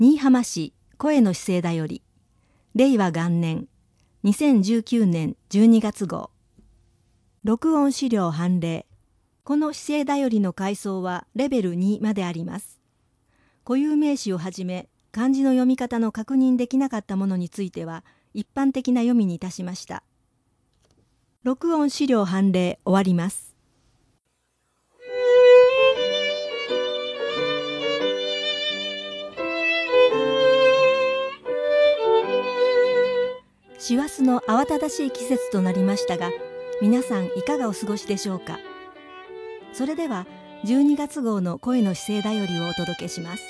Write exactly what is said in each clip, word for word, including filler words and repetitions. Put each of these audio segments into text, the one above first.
新居浜市声の姿勢だより令和元年にせんじゅうきゅうねんじゅうにがつ号録音資料判例。この姿勢だよりの階層はレベルにまであります。固有名詞をはじめ漢字の読み方の確認できなかったものについては一般的な読みにいたしました。録音資料判例終わります。師走の慌ただしい季節となりましたが、皆さんいかがお過ごしでしょうか。それではじゅうにがつ号の声の姿勢だよりをお届けします。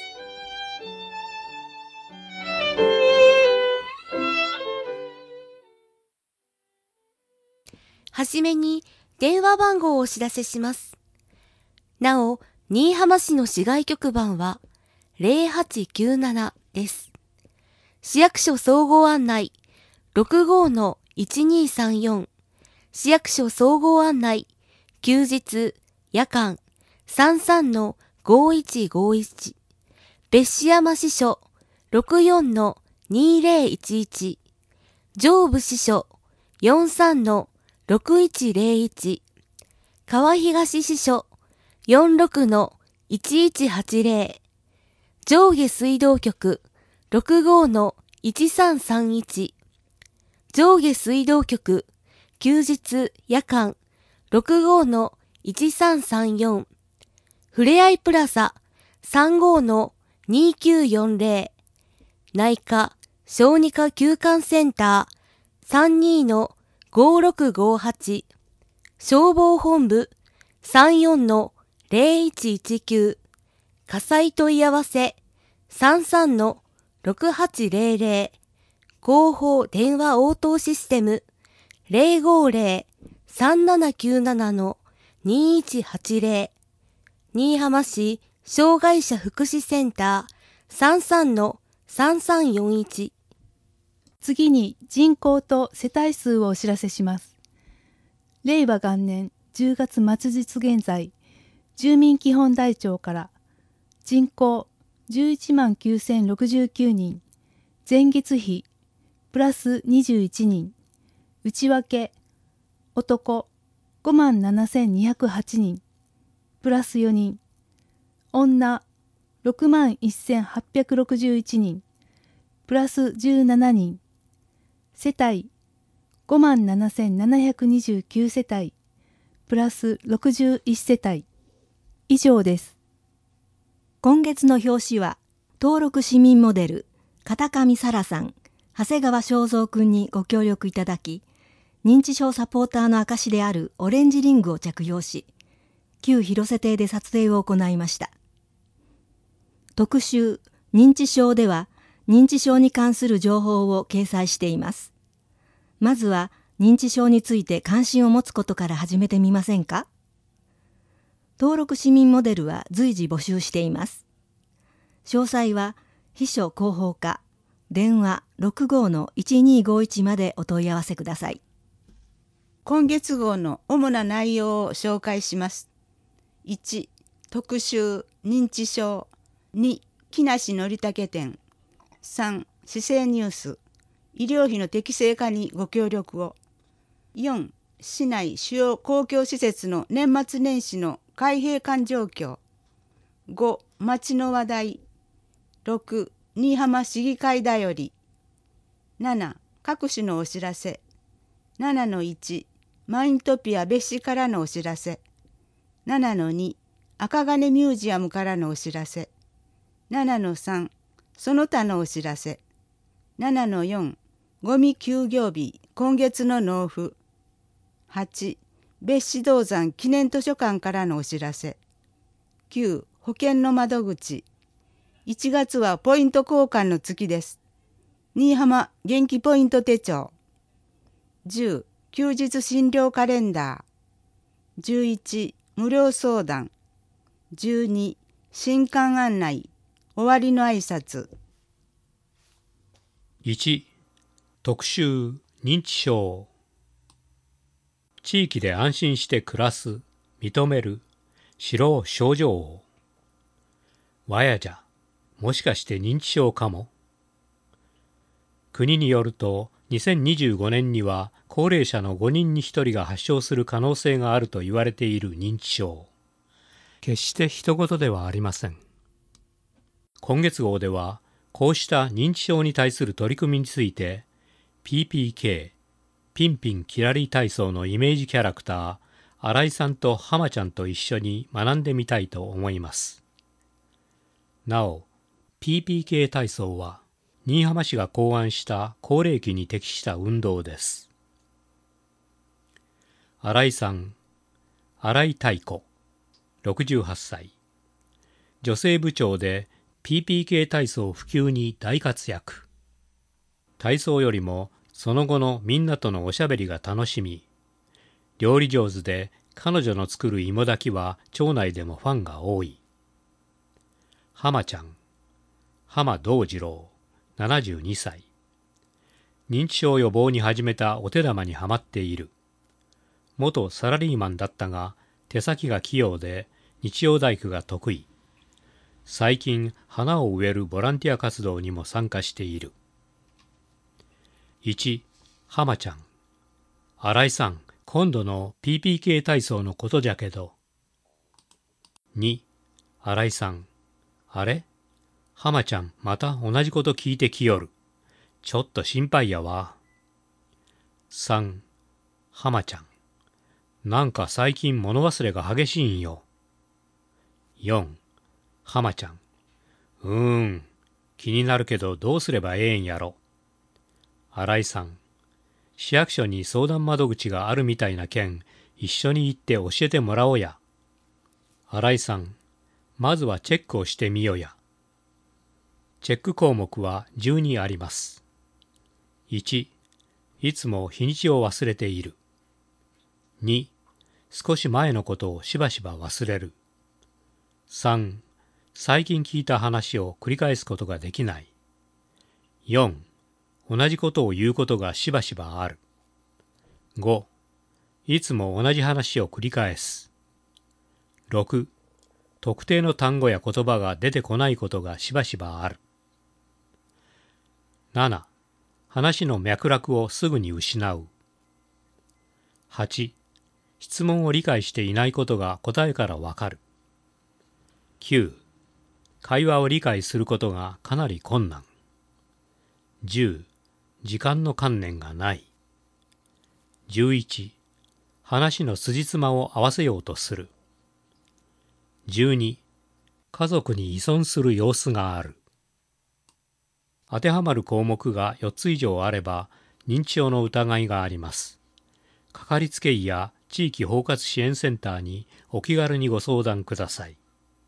はじめに電話番号をお知らせします。なお、新居浜市の市外局番はゼロはちきゅうななです。市役所総合案内 ろくごのいちにさんよん、市役所総合案内休日夜間 さんさんのごいちごいち、別紙山支所 ろくよんのにぜろいちいち、上部支所 よんさんのろくいちぜろいち、川東支所 よんろくのいちいちはちぜろ、上下水道局 ろくごのいちさんさんいち、上下水道局休日夜間 ろくごのいちさんさんよん、ふれあいプラザ さんごのにきゅうよんぜろ、内科小児科休館センター さんにのごろくごはち、消防本部 さんよんのぜろいちいちきゅう、火災問い合わせ さんさんのろくはちぜろぜろ、広報電話応答システム ゼロごゼロ さんななきゅうななのにいちはちぜろ、新居浜市障害者福祉センター さんさんのさんさんよんいち。 次に人口と世帯数をお知らせします。令和元年じゅうがつ末日現在、住民基本台帳から人口じゅういちまんきゅうせんろくじゅうきゅうにん、前月比プラスにじゅういちにん、内訳男ごまんななせんにひゃくはちにん、プラスよにん、女ろくまんせんはっぴゃくろくじゅういちにん、プラスじゅうななにん、世帯ごまんななせんななひゃくにじゅうきゅう世帯、プラスろくじゅういち世帯。以上です。 今月の表紙は登録市民モデル片上沙羅さん、長谷川正蔵くんにご協力いただき、認知症サポーターの証であるオレンジリングを着用し、旧広瀬邸で撮影を行いました。特集認知症では認知症に関する情報を掲載しています。まずは認知症について関心を持つことから始めてみませんか。登録市民モデルは随時募集しています。詳細は秘書広報課電話 ろくごのいちにごいち までお問い合わせください。 今月号の主な内容を紹介します。いち. 特集認知症。に. 木梨憲武展。さん. 市政ニュース。医療費の適正化にご協力を。よん. 市内主要公共施設の年末年始の開閉館状況。ご. 町の話題。ろく. 新居浜市議会だより。なな. 各種のお知らせ。ななのいち. マイントピア別紙からのお知らせ。ななのに. 赤金ミュージアムからのお知らせ。ななのさん. その他のお知らせ。ななのよん. ゴミ休業日今月の納付。はち. 別紙銅山記念図書館からのお知らせ。きゅう. 保険の窓口。いちがつはポイント交換の月です。新居浜元気ポイント手帳。じゅう. 休日診療カレンダー。じゅういち. 無料相談。じゅうに. 新刊案内。終わりの挨拶。 いち. 特集認知症。地域で安心して暮らす、認める、知ろう症状を。わやじゃ、 もしかして認知症かも。国によるとにせんにじゅうごねんには高齢者のごにんにひとりが発症する可能性があると言われている認知症。決して人事ではありません。今月号ではこうした認知症に対する取り組みについて ピーピーケー ピンピンキラリ体操のイメージキャラクター新井さんと浜ちゃんと一緒に学んでみたいと思います。なお ピーピーケー 体操は新居浜市が考案した高齢期に適した運動です。新井さん、新井太子、ろくじゅうはっさい。女性部長で ピーピーケー 体操普及に大活躍。体操よりもその後のみんなとのおしゃべりが楽しみ、料理上手で彼女の作る芋炊きは町内でもファンが多い。浜ちゃん、浜道次郎、ななじゅうにさい。認知症予防に始めたお手玉にはまっている。元サラリーマンだったが手先が器用で日曜大工が得意。最近花を植えるボランティア活動にも参加している。いち. 浜ちゃん、新井さん、今度の ピーピーケー 体操のことじゃけど。に. 新井さん、あれ浜ちゃんまた同じこと聞いてきよる。ちょっと心配やわ。さん. 浜ちゃん、なんか最近物忘れが激しいんよ。よん. 浜ちゃん、うーん、気になるけどどうすればええんやろ。新井さん、市役所に相談窓口があるみたいなけん、一緒に行って教えてもらおうや。新井さん、まずはチェックをしてみよや。チェック項目はじゅうにあります。いち. いつも日にちを忘れている。に. 少し前のことをしばしば忘れる。さん. 最近聞いた話を繰り返すことができない。よん. 同じことを言うことがしばしばある。ご. いつも同じ話を繰り返す。ろく. 特定の単語や言葉が出てこないことがしばしばある。なな. 話の脈絡をすぐに失う。はち. 質問を理解していないことが答えからわかる。きゅう. 会話を理解することがかなり困難。じゅう. 時間の観念がない。じゅういち. 話の辻褄を合わせようとする。じゅうに. 家族に依存する様子がある。当てはまる項目がよっつ以上あれば認知症の疑いがあります。かかりつけ医や地域包括支援センターにお気軽にご相談ください。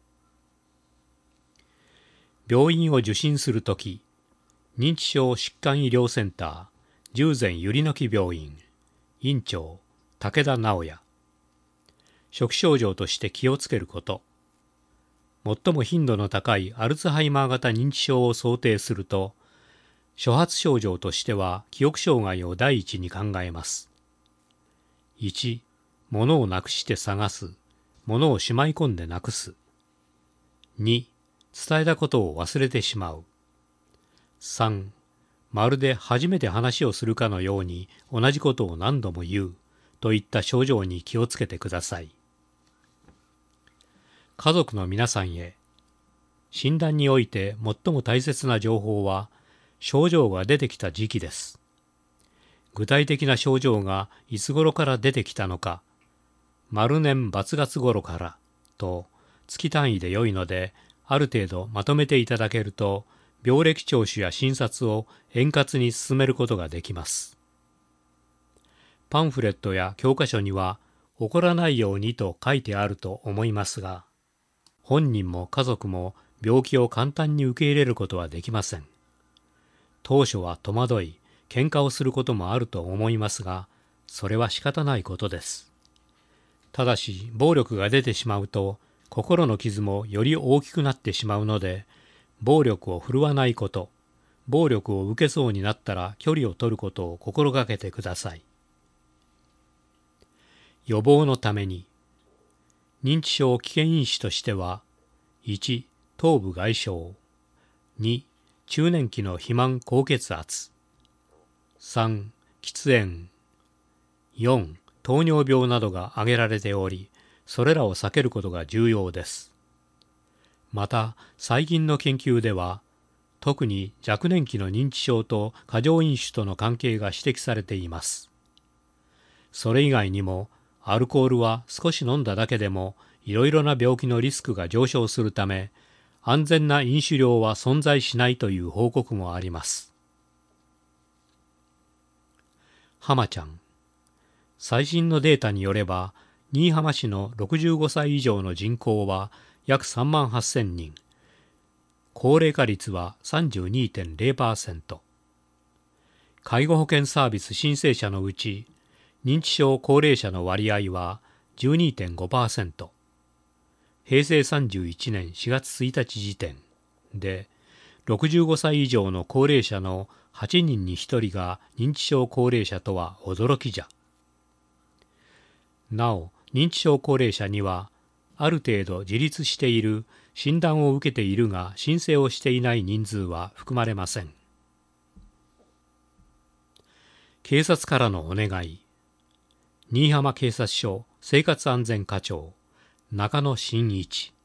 病院を受診するとき、認知症疾患医療センター十全ゆりのき病院院長武田直也。初期症状として気をつけること。最も頻度の高いアルツハイマー型認知症を想定すると、初発症状としては記憶障害を第一に考えます。いち. 物をなくして探す。物をしまい込んでなくす。に. 伝えたことを忘れてしまう。さん. まるで初めて話をするかのように同じことを何度も言うといった症状に気をつけてください。家族の皆さんへ、診断において最も大切な情報は症状が出てきた時期です。具体的な症状がいつ頃から出てきたのか、丸年×月頃からと月単位で良いので、ある程度まとめていただけると病歴聴取や診察を円滑に進めることができます。パンフレットや教科書には起こらないようにと書いてあると思いますが、本人も家族も病気を簡単に受け入れることはできません。当初は戸惑い、喧嘩をすることもあると思いますが、それは仕方ないことです。ただし、暴力が出てしまうと、心の傷もより大きくなってしまうので、暴力を振るわないこと、暴力を受けそうになったら距離を取ることを心がけてください。予防のために、認知症危険因子としては、いち. 頭部外傷、 に、中年期の肥満高血圧。さん、喫煙。よん、糖尿病などが挙げられており、それらを避けることが重要です。また、最近の研究では、特に若年期の認知症と過剰飲酒との関係が指摘されています。それ以外にも、アルコールは少し飲んだだけでもいろいろな病気のリスクが上昇するため、安全な飲酒量は存在しないという報告もあります。浜ちゃん。最新のデータによれば、新居浜市のろくじゅうごさい以上の人口は約さんまんはっせんにん。高齢化率は さんじゅうにてんゼロパーセント。介護保険サービス申請者のうち、認知症高齢者の割合は じゅうにてんごパーセント。平成さんじゅういちねんしがつついたち時点で、ろくじゅうごさい以上の高齢者のはちにんにひとりが認知症高齢者とは驚きじゃ。なお、認知症高齢者には、ある程度自立している、診断を受けているが申請をしていない人数は含まれません。警察からのお願い。新居浜警察署生活安全課長、中野真一。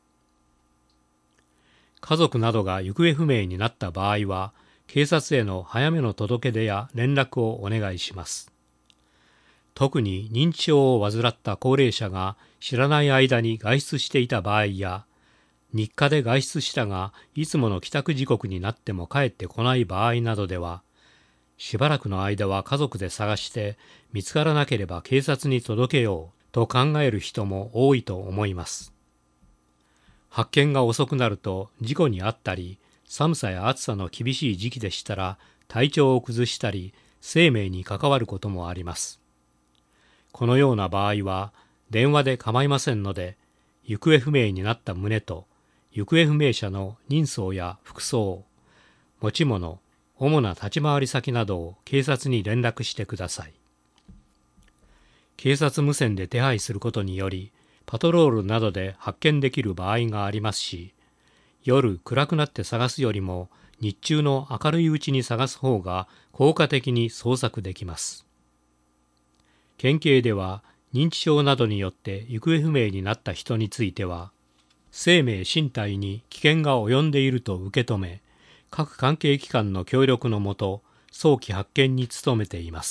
家族などが行方不明になった場合は、警察への早めの届け出や連絡をお願いします。特に認知症を患った高齢者が知らない間に外出していた場合や、日課で外出したがいつもの帰宅時刻になっても帰ってこない場合などでは、しばらくの間は家族で探して見つからなければ警察に届けようと考える人も多いと思います。発見が遅くなると事故に遭ったり、寒さや暑さの厳しい時期でしたら体調を崩したり生命に関わることもあります。このような場合は電話で構いませんので、行方不明になった旨と行方不明者の人相や服装、持ち物、主な立ち回り先などを警察に連絡してください。警察無線で手配することにより、パトロールなどで発見できる場合がありますし、夜暗くなって探すよりも日中の明るいうちに探す方が効果的に捜索できます。県警では認知症などによって行方不明になった人については、生命身体に危険が及んでいると受け止め、各関係機関の協力のもと、早期発見に努めています。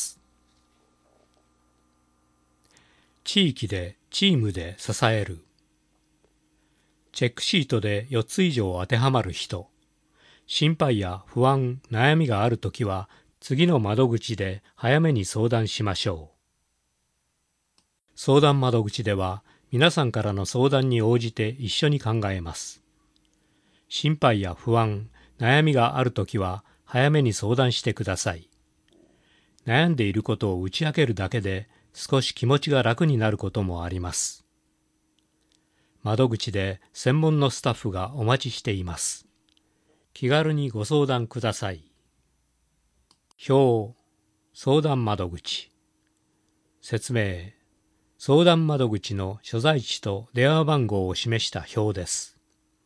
地域でチームで支える。チェックシートでよっつ以上当てはまる人、心配や不安、悩みがあるときは、次の窓口で早めに相談しましょう。相談窓口では、皆さんからの相談に応じて一緒に考えます。心配や不安、悩みがあるときは早めに相談してください。悩んでいることを打ち明けるだけで少し気持ちが楽になることもあります。窓口で専門のスタッフがお待ちしています。気軽にご相談ください。表、相談窓口。説明、相談窓口の所在地と電話番号を示した表です。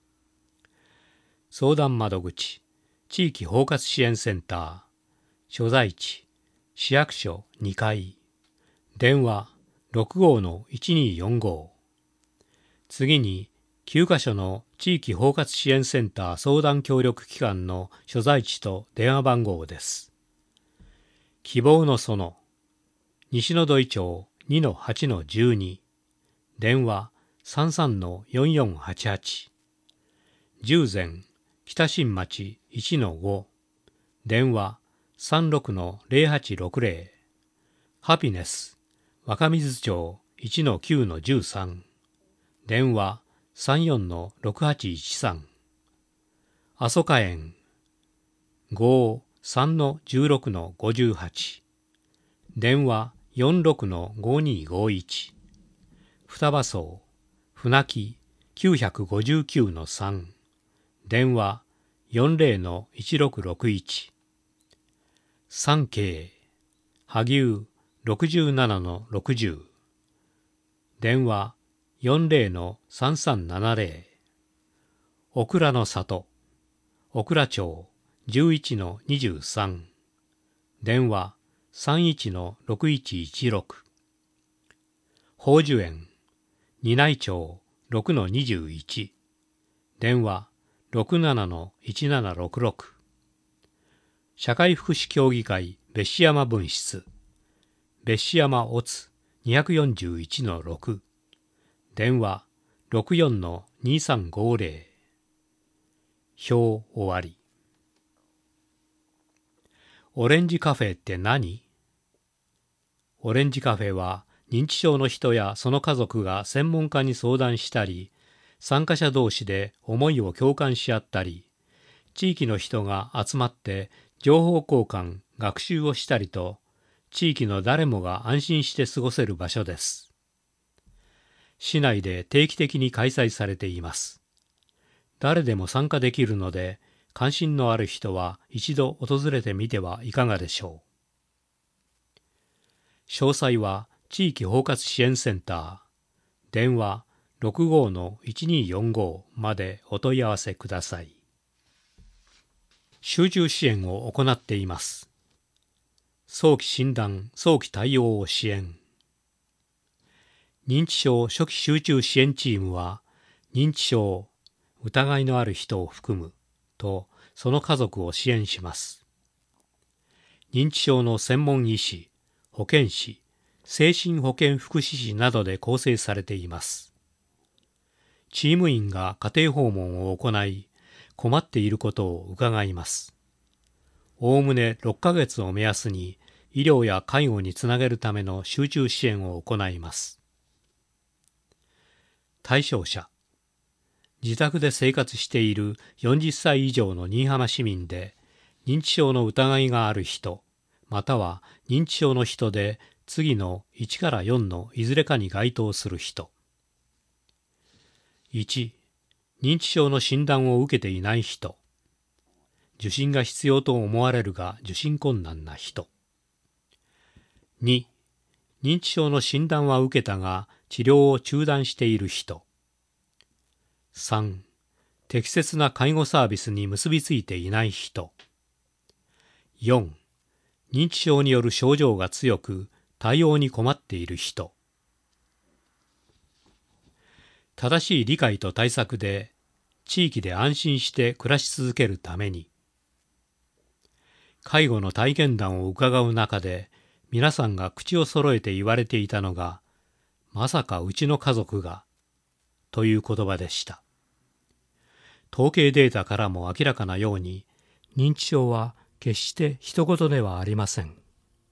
相談窓口、地域包括支援センター、所在地、市役所にかい、電話 ろくごのいちにーよんご。次に、きゅうかしょの地域包括支援センター相談協力機関の所在地と電話番号です。希望の園、西の土井町 にのはちのじゅうに、電話 さんさんのよんよんはちはち、十全、北新町 いちのご、電話 さんろくのゼロはちろくゼロ、ハピネス、若水町 いちのきゅうのじゅうさん、電話 さんよんのろくはちいちさん、阿蘇花園、ご、さんのじゅうろくのごじゅうはち、電話 よんろくのごにーごいち、双葉荘、船木 きゅうごきゅうのさん、電話 よんゼロのいちろくろくいち、三景、萩生 ろくじゅうななのろくじゅう、電話 よんゼロのさんさんななゼロ、オクラの里、 小倉町 じゅういちのにじゅうさん、電話 さんいちのろくいちいちろく、宝寿園仁内町 ろくのにじゅういち、電話 ろくななのいちななろくろく、社会福祉協議会別紙山分室別紙山オツによんいちのろく、電話 ろくよんのにさんごぜろ、表終わり。オレンジカフェって何？オレンジカフェは認知症の人やその家族が専門家に相談したり、参加者同士で思いを共感し合ったり、地域の人が集まって情報交換、学習をしたりと、地域の誰もが安心して過ごせる場所です。市内で定期的に開催されています。誰でも参加できるので、関心のある人は一度訪れてみてはいかがでしょう。詳細は地域包括支援センター、電話 ろくごのいちにーよんご までお問い合わせください。集中支援を行っています。早期診断・早期対応を支援。認知症初期集中支援チームは、認知症、疑いのある人を含むとその家族を支援します。認知症の専門医師、保健師、精神保健福祉士などで構成されています。チーム員が家庭訪問を行い、困っていることを伺います。おおむねろっかげつを目安に医療や介護につなげるための集中支援を行います。対象者、自宅で生活しているよんじゅっさい以上の新居浜市民で、認知症の疑いがある人、または認知症の人で次のいちからよんのいずれかに該当する人。いち、認知症の診断を受けていない人。受診が必要と思われるが受診困難な人。に、認知症の診断は受けたが治療を中断している人。さん、適切な介護サービスに結びついていない人。よん、認知症による症状が強く対応に困っている人。正しい理解と対策で地域で安心して暮らし続けるために、介護の体験談を伺う中で皆さんが口を揃えて言われていたのが、まさかうちの家族がという言葉でした。統計データからも明らかなように、認知症は決して人事ではありません。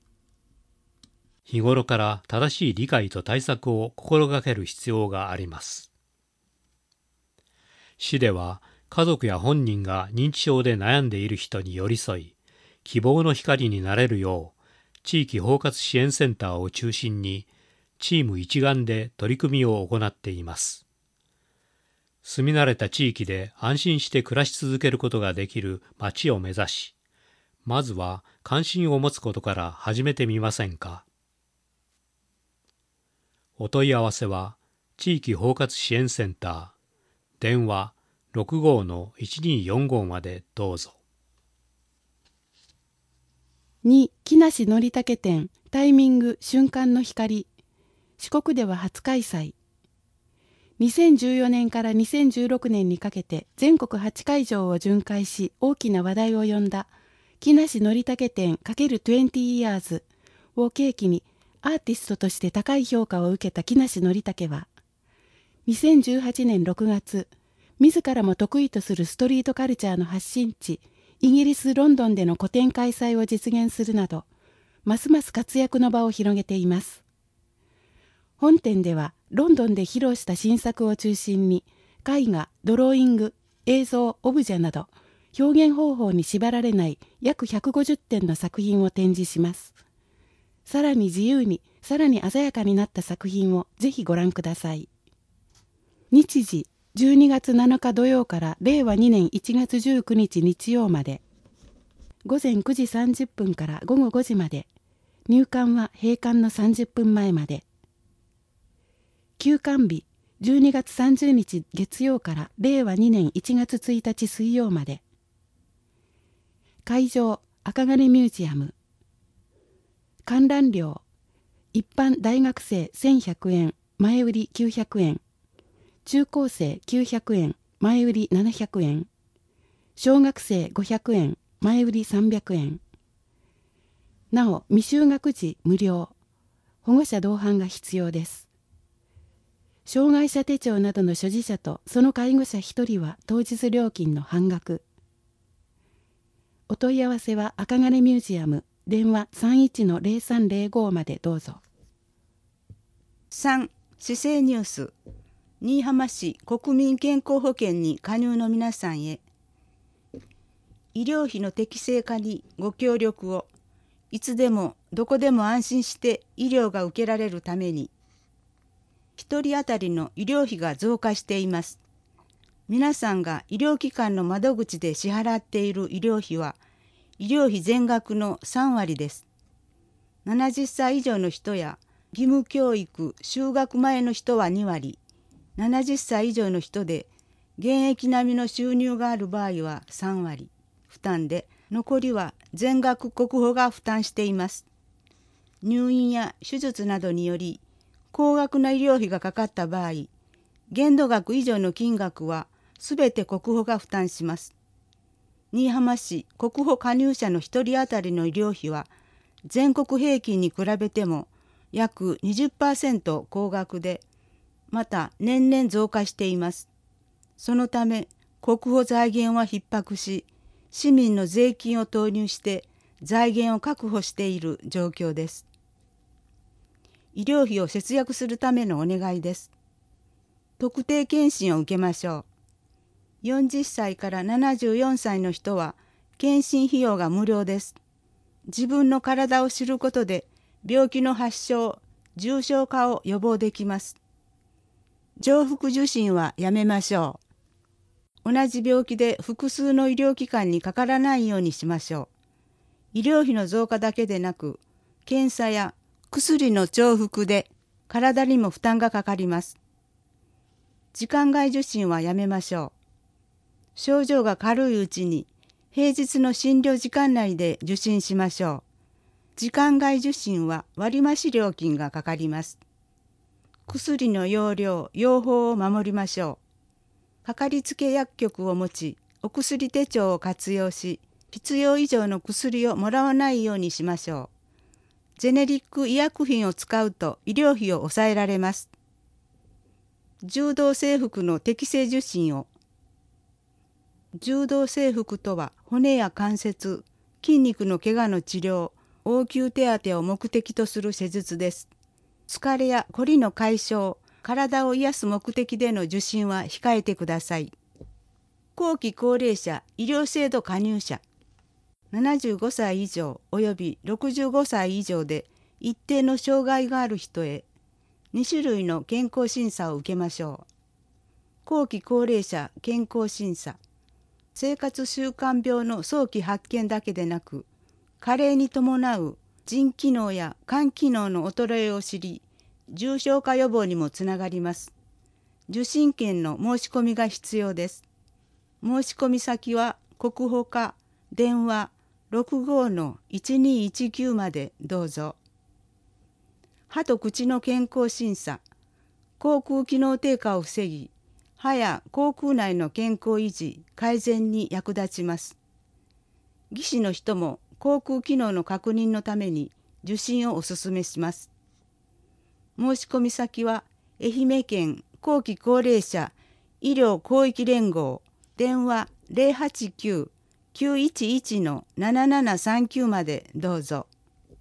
日頃から正しい理解と対策を心がける必要があります。市では家族や本人が認知症で悩んでいる人に寄り添い、希望の光になれるよう、地域包括支援センターを中心に、チーム一丸で取り組みを行っています。住み慣れた地域で安心して暮らし続けることができる町を目指し、まずは関心を持つことから始めてみませんか。お問い合わせは、地域包括支援センター、電話 ろくごのいちにーよんご までどうぞ。 に、木梨憲武展、タイミング瞬間の光。四国では初開催。にせんじゅうよねんからにせんじゅうろくねんにかけて全国はちかいじょうを巡回し大きな話題を呼んだ木梨憲武展 ×にじゅう years を契機にアーティストとして高い評価を受けた木梨憲武は、にせんじゅうはちねんろくがつ、自らも得意とするストリートカルチャーの発信地、イギリス・ロンドンでの個展開催を実現するなど、ますます活躍の場を広げています。本展では、ロンドンで披露した新作を中心に、絵画、ドローイング、映像、オブジェなど、表現方法に縛られない約ひゃくごじゅってんの作品を展示します。さらに自由に、さらに鮮やかになった作品をぜひご覧ください。日時、じゅうにがつなのか土曜かられいわにねんいちがつじゅうくにち日曜まで、ごぜんくじさんじゅっぷんからごごごじまで、入館は閉館のさんじゅっぷんまえまで。休館日、じゅうにがつさんじゅうにち月曜かられいわにねんいちがつついたち水曜まで。 会場赤金ミュージアム。観覧料一般大学生せんひゃくえん、前売りきゅうひゃくえん、中高生きゅうひゃくえん、前売りななひゃくえん、小学生ごひゃくえん、前売りさんびゃくえん。なお未就学児無料、保護者同伴が必要です。障害者手帳などの所持者とその介護者ひとりは当日料金の半額。お問い合わせは赤金ミュージアム、電話 さんいちのゼロさんゼロご までどうぞ。 さん. 市政ニュース。新居浜市国民健康保険に加入の皆さんへ。医療費の適正化にご協力を。いつでもどこでも安心して医療が受けられるために。ひとり当たりの医療費が増加しています。皆さんが医療機関の窓口で支払っている医療費は、医療費全額のさんわりです。ななじゅっさい以上の人や義務教育就学前の人はにわり、ななじゅっさい以上の人で現役並みの収入がある場合はさんわり負担で、残りは全額国保が負担しています。入院や手術などにより高額な医療費がかかった場合、限度額以上の金額はすべて国保が負担します。新居浜市国保加入者のひとり当たりの医療費は全国平均に比べても約 にじゅっパーセント 高額で、また年々増加しています。そのため国保財源は逼迫し、市民の税金を投入して財源を確保している状況です。医療費を節約するためのお願いです。特定健診を受けましょう。よんじゅっさいからななじゅうよんさいの人は健診費用が無料です。自分の体を知ることで病気の発症、重症化を予防できます。重複受診はやめましょう。同じ病気で複数の医療機関にかからないようにしましょう。医療費の増加だけでなく、検査や薬の重複で体にも負担がかかります。時間外受診はやめましょう。症状が軽いうちに平日の診療時間内で受診しましょう。時間外受診は割増料金がかかります。薬の用量、用法を守りましょう。かかりつけ薬局を持ち、お薬手帳を活用し、必要以上の薬をもらわないようにしましょう。ジェネリック医薬品を使うと医療費を抑えられます。柔道整復の適正受診を。柔道整復とは骨や関節、筋肉の怪我の治療、応急手当を目的とする施術です。疲れやこりの解消、体を癒す目的での受診は控えてください。後期高齢者医療制度加入者、ななじゅうごさい以上およびろくじゅうごさい以上で一定の障害がある人へ、にしゅるいの健康審査を受けましょう。後期高齢者健康審査、生活習慣病の早期発見だけでなく、加齢に伴う腎機能や肝機能の衰えを知り、重症化予防にもつながります。受診券の申し込みが必要です。申し込み先は国保課電話 ろくごのいちにいちきゅう までどうぞ。歯と口の健康審査、口腔機能低下を防ぎ、歯や口腔内の健康維持、改善に役立ちます。技師の人も口腔機能の確認のために受診をお勧めします。申し込み先は愛媛県後期高齢者医療広域連合電話 ゼロはちきゅう きゅういちいち のななななさんきゅう までどうぞ。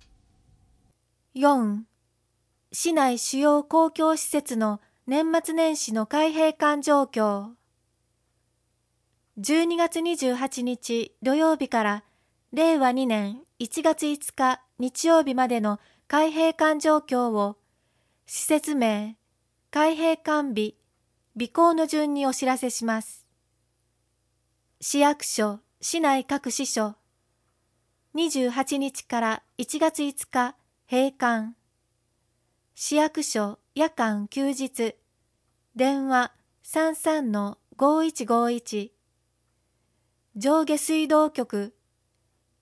よん. 市内主要公共施設の年末年始の開閉館状況。じゅうにがつにじゅうはちにち土曜日かられいわにねんいちがついつか日曜日までの開閉館状況を施設名、開閉館日、備考の順にお知らせします。市役所、市内各支所、にじゅうはちにちからいちがついつか閉館。市役所夜間休日、電話 さんさんのごいちごいち。上下水道局、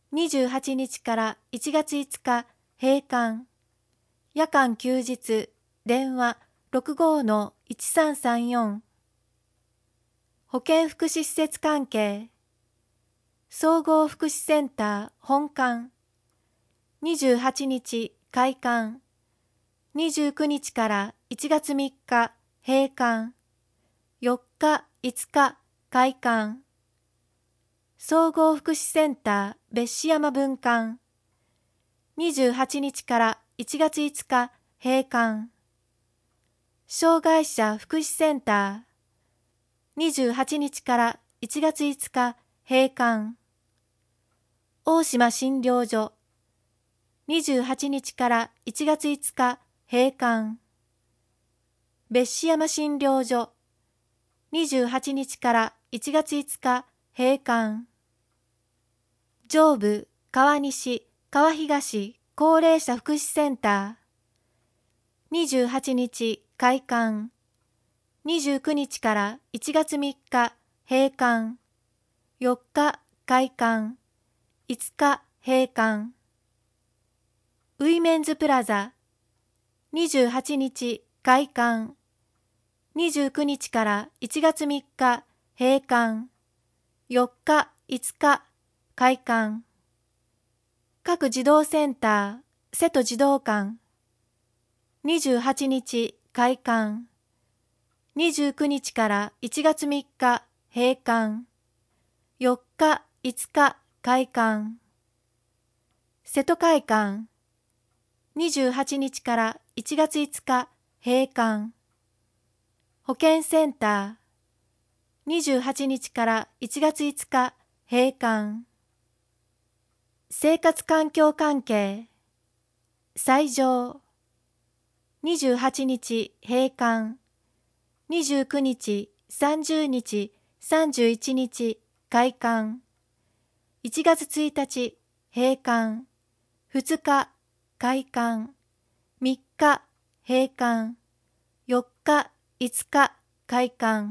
にじゅうはちにちからいちがついつか閉館。夜間休日、電話 ろくごのいちさんさんよん。保健福祉施設関係。総合福祉センター本館。にじゅうはちにち開館。にじゅうくにちからいちがつみっか閉館。よっか、いつか開館。総合福祉センター別子山分館。にじゅうはちにちからいちがついつか閉館。障害者福祉センター。にじゅうはちにちからいちがついつか閉館。大島診療所。にじゅうはちにちからいちがついつか閉館。別子山診療所。にじゅうはちにちからいちがついつか閉館。上部、川西、川東、高齢者福祉センター。にじゅうはちにち開館。にじゅうくにちからいちがつみっか閉館。よっか開館。いつか閉館。ウィメンズプラザ。にじゅうはちにち開館。にじゅうくにちからいちがつみっか閉館。よっか、いつか開館。各児童センター、瀬戸児童館。にじゅうはちにち開館。にじゅうくにちからいちがつみっか閉館。よっか、いつか開館。瀬戸会館。にじゅうはちにちからいちがついつか閉館。保健センター。にじゅうはちにちからいちがついつか閉館。生活環境関係。斎場。にじゅうはちにち閉館。にじゅうくにち、さんじゅうにち、さんじゅういちにち開館。いちがつついたち閉館。ふつか開館。みっか閉館。よっか、いつか開館。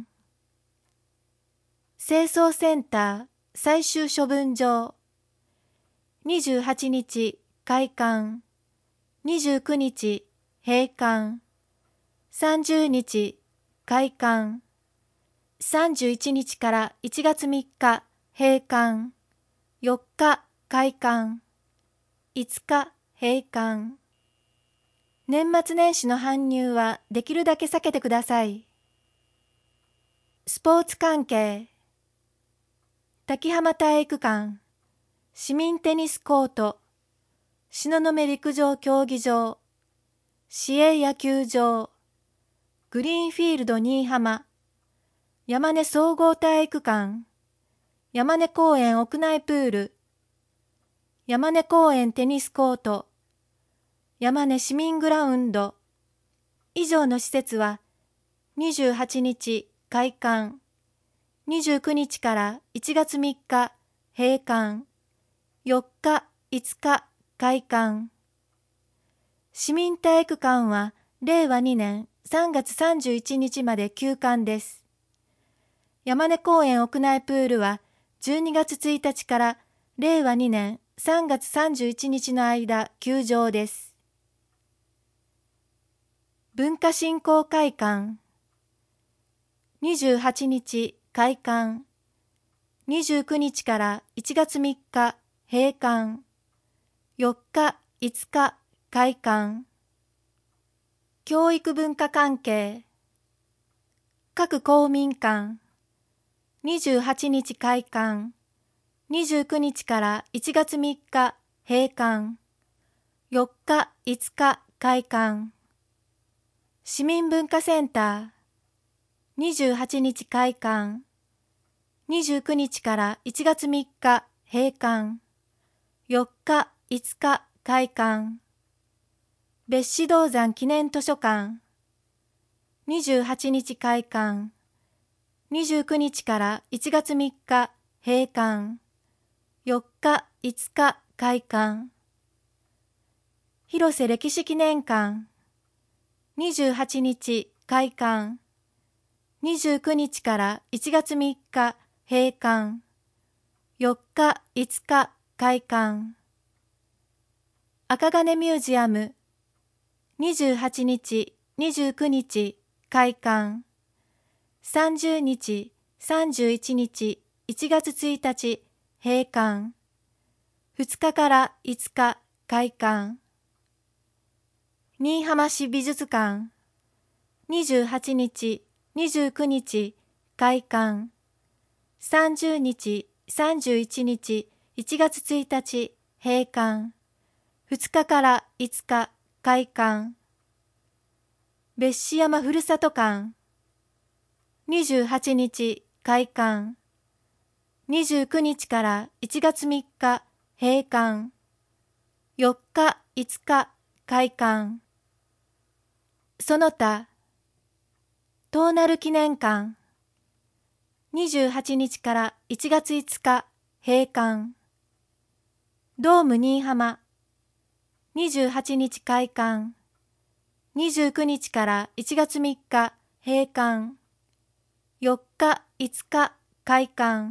清掃センター最終処分場。にじゅうはちにち開館。にじゅうくにち閉館。さんじゅうにち開館。さんじゅういちにちからいちがつみっか閉館。よっか開館。いつか閉館。年末年始の搬入はできるだけ避けてください。スポーツ関係。滝浜体育館、市民テニスコート、東雲陸上競技場、市営野球場、グリーンフィールド新居浜、山根総合体育館、山根公園屋内プール、山根公園テニスコート、山根市民グラウンド、以上の施設はにじゅうはちにち開館、にじゅうくにちからいちがつみっか閉館、よっか、いつか開館。市民体育館はれいわにねんさんがつさんじゅういちにちまで休館です。山根公園屋内プールはじゅうにがつついたちかられいわにねんさんがつさんじゅういちにちの間休場です。文化振興会館。にじゅうはちにち開館。にじゅうくにちからいちがつみっか閉館。よっか、いつか開館。教育文化関係。各公民館。にじゅうはちにち開館。にじゅうくにちからいちがつみっか閉館。よっか、いつか開館。市民文化センター。にじゅうはちにち開館。にじゅうくにちからいちがつみっか閉館。よっか、いつか開館。別子銅山記念図書館。にじゅうはちにち開館。にじゅうくにちからいちがつみっか閉館。よっか、いつか開館。広瀬歴史記念館。にじゅうはちにち開館。にじゅうくにちからいちがつみっか閉館。よっか、いつか開館。赤金ミュージアムにじゅうはちにち、にじゅうくにち開館。さんじゅうにち、さんじゅういちにち、いちがつついたち閉館。ふつかからいつか開館。新居浜市美術館にじゅうはちにち、にじゅうくにち開館。さんじゅうにち、さんじゅういちにち、いちがつついたち閉館。ふつかからいつか開館。別子山ふるさと館にじゅうはちにち開館。にじゅうくにちからいちがつみっか閉館。よっか、いつか開館。その他東成記念館にじゅうはちにちからいちがついつか閉館。ドーム新居浜にじゅうはちにち開館。にじゅうくにちからいちがつみっか閉館。よっか、いつか開館。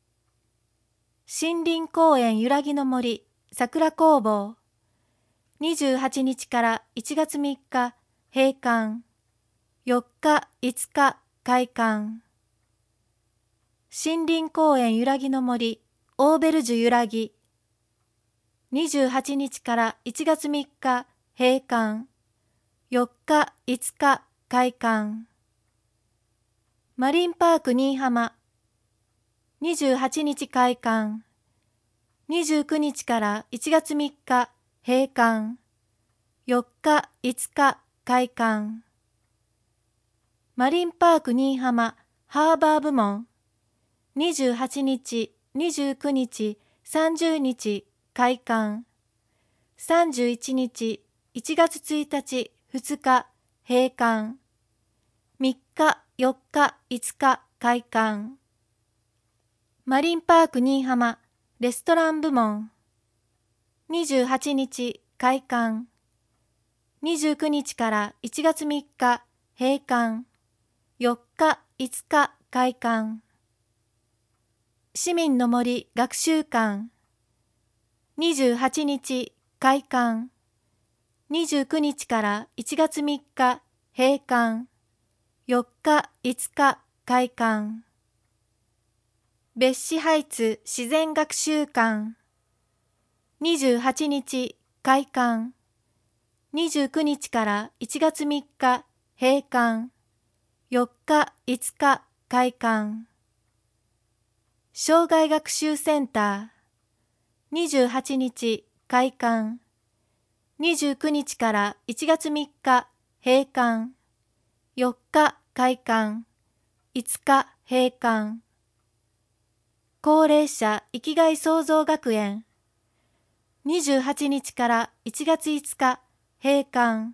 森林公園ゆらぎの森桜工房にじゅうはちにちからいちがつみっか閉館。よっか、いつか開館。森林公園ゆらぎの森オーベルジュゆらぎにじゅうはちにちからいちがつみっか閉館。よっか、いつか開館。マリンパーク新居浜にじゅうはちにち開館。にじゅうくにちからいちがつみっか閉館。よっか、いつか開館。マリンパーク新居浜ハーバー部門にじゅうはちにち、にじゅうくにち、さんじゅうにち開館。さんじゅういちにち、いちがつついたち、ふつか閉館。みっか、よっか、いつか開館。マリンパーク新居浜レストラン部門にじゅうはちにち開館。にじゅうくにちからいちがつみっか閉館。よっか、いつか開館。市民の森学習館にじゅうはちにち開館。にじゅうくにちからいちがつみっか閉館。よっか、いつか開館。別子ハイツ自然学習館にじゅうはちにち開館。にじゅうくにちからいちがつみっか閉館。よっか、いつか開館。障害学習センターにじゅうはちにち開館。にじゅうくにちからいちがつみっか閉館。よっか開館。いつか閉館。高齢者生きがい創造学園にじゅうはちにちからいちがついつか閉館。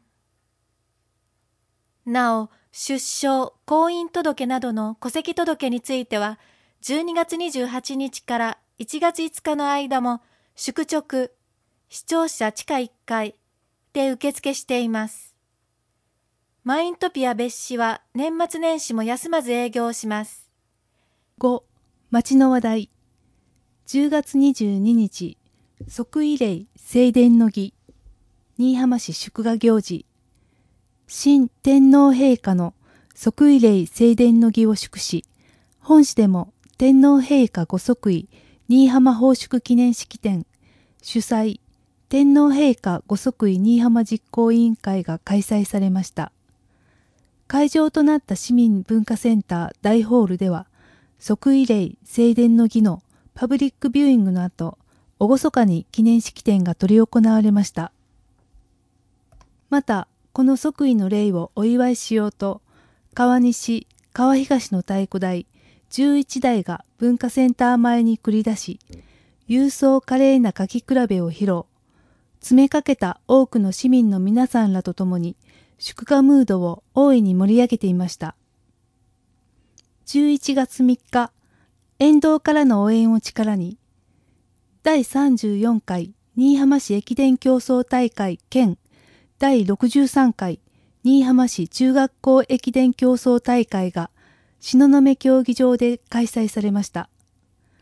なお、出生、婚姻届などの戸籍届については、じゅうにがつにじゅうはちにちからいちがついつかの間も、宿直、視聴者地下いっかいで受付しています。マイントピア別紙は年末年始も休まず営業します。 ご. 町の話題。じゅうがつにじゅうににち、即位礼正殿の儀。新居浜市祝賀行事。新天皇陛下の即位礼正殿の儀を祝し、本市でも天皇陛下ご即位新居浜奉祝記念式典主催天皇陛下ご即位新居浜実行委員会が開催されました。会場となった市民文化センター大ホールでは、即位礼正殿の儀のパブリックビューイングの後、厳かに記念式典が執り行われました。また、この即位の礼をお祝いしようと、川西、川東の太鼓台じゅういちだいが文化センター前に繰り出し、勇壮華麗な書き比べを披露。詰めかけた多くの市民の皆さんらと共に、祝賀ムードを大いに盛り上げていました。じゅういちがつみっか、沿道からの応援を力に、だいさんじゅうよんかい新居浜市駅伝競争大会兼だいろくじゅうさんかい新居浜市中学校駅伝競争大会が東雲競技場で開催されました。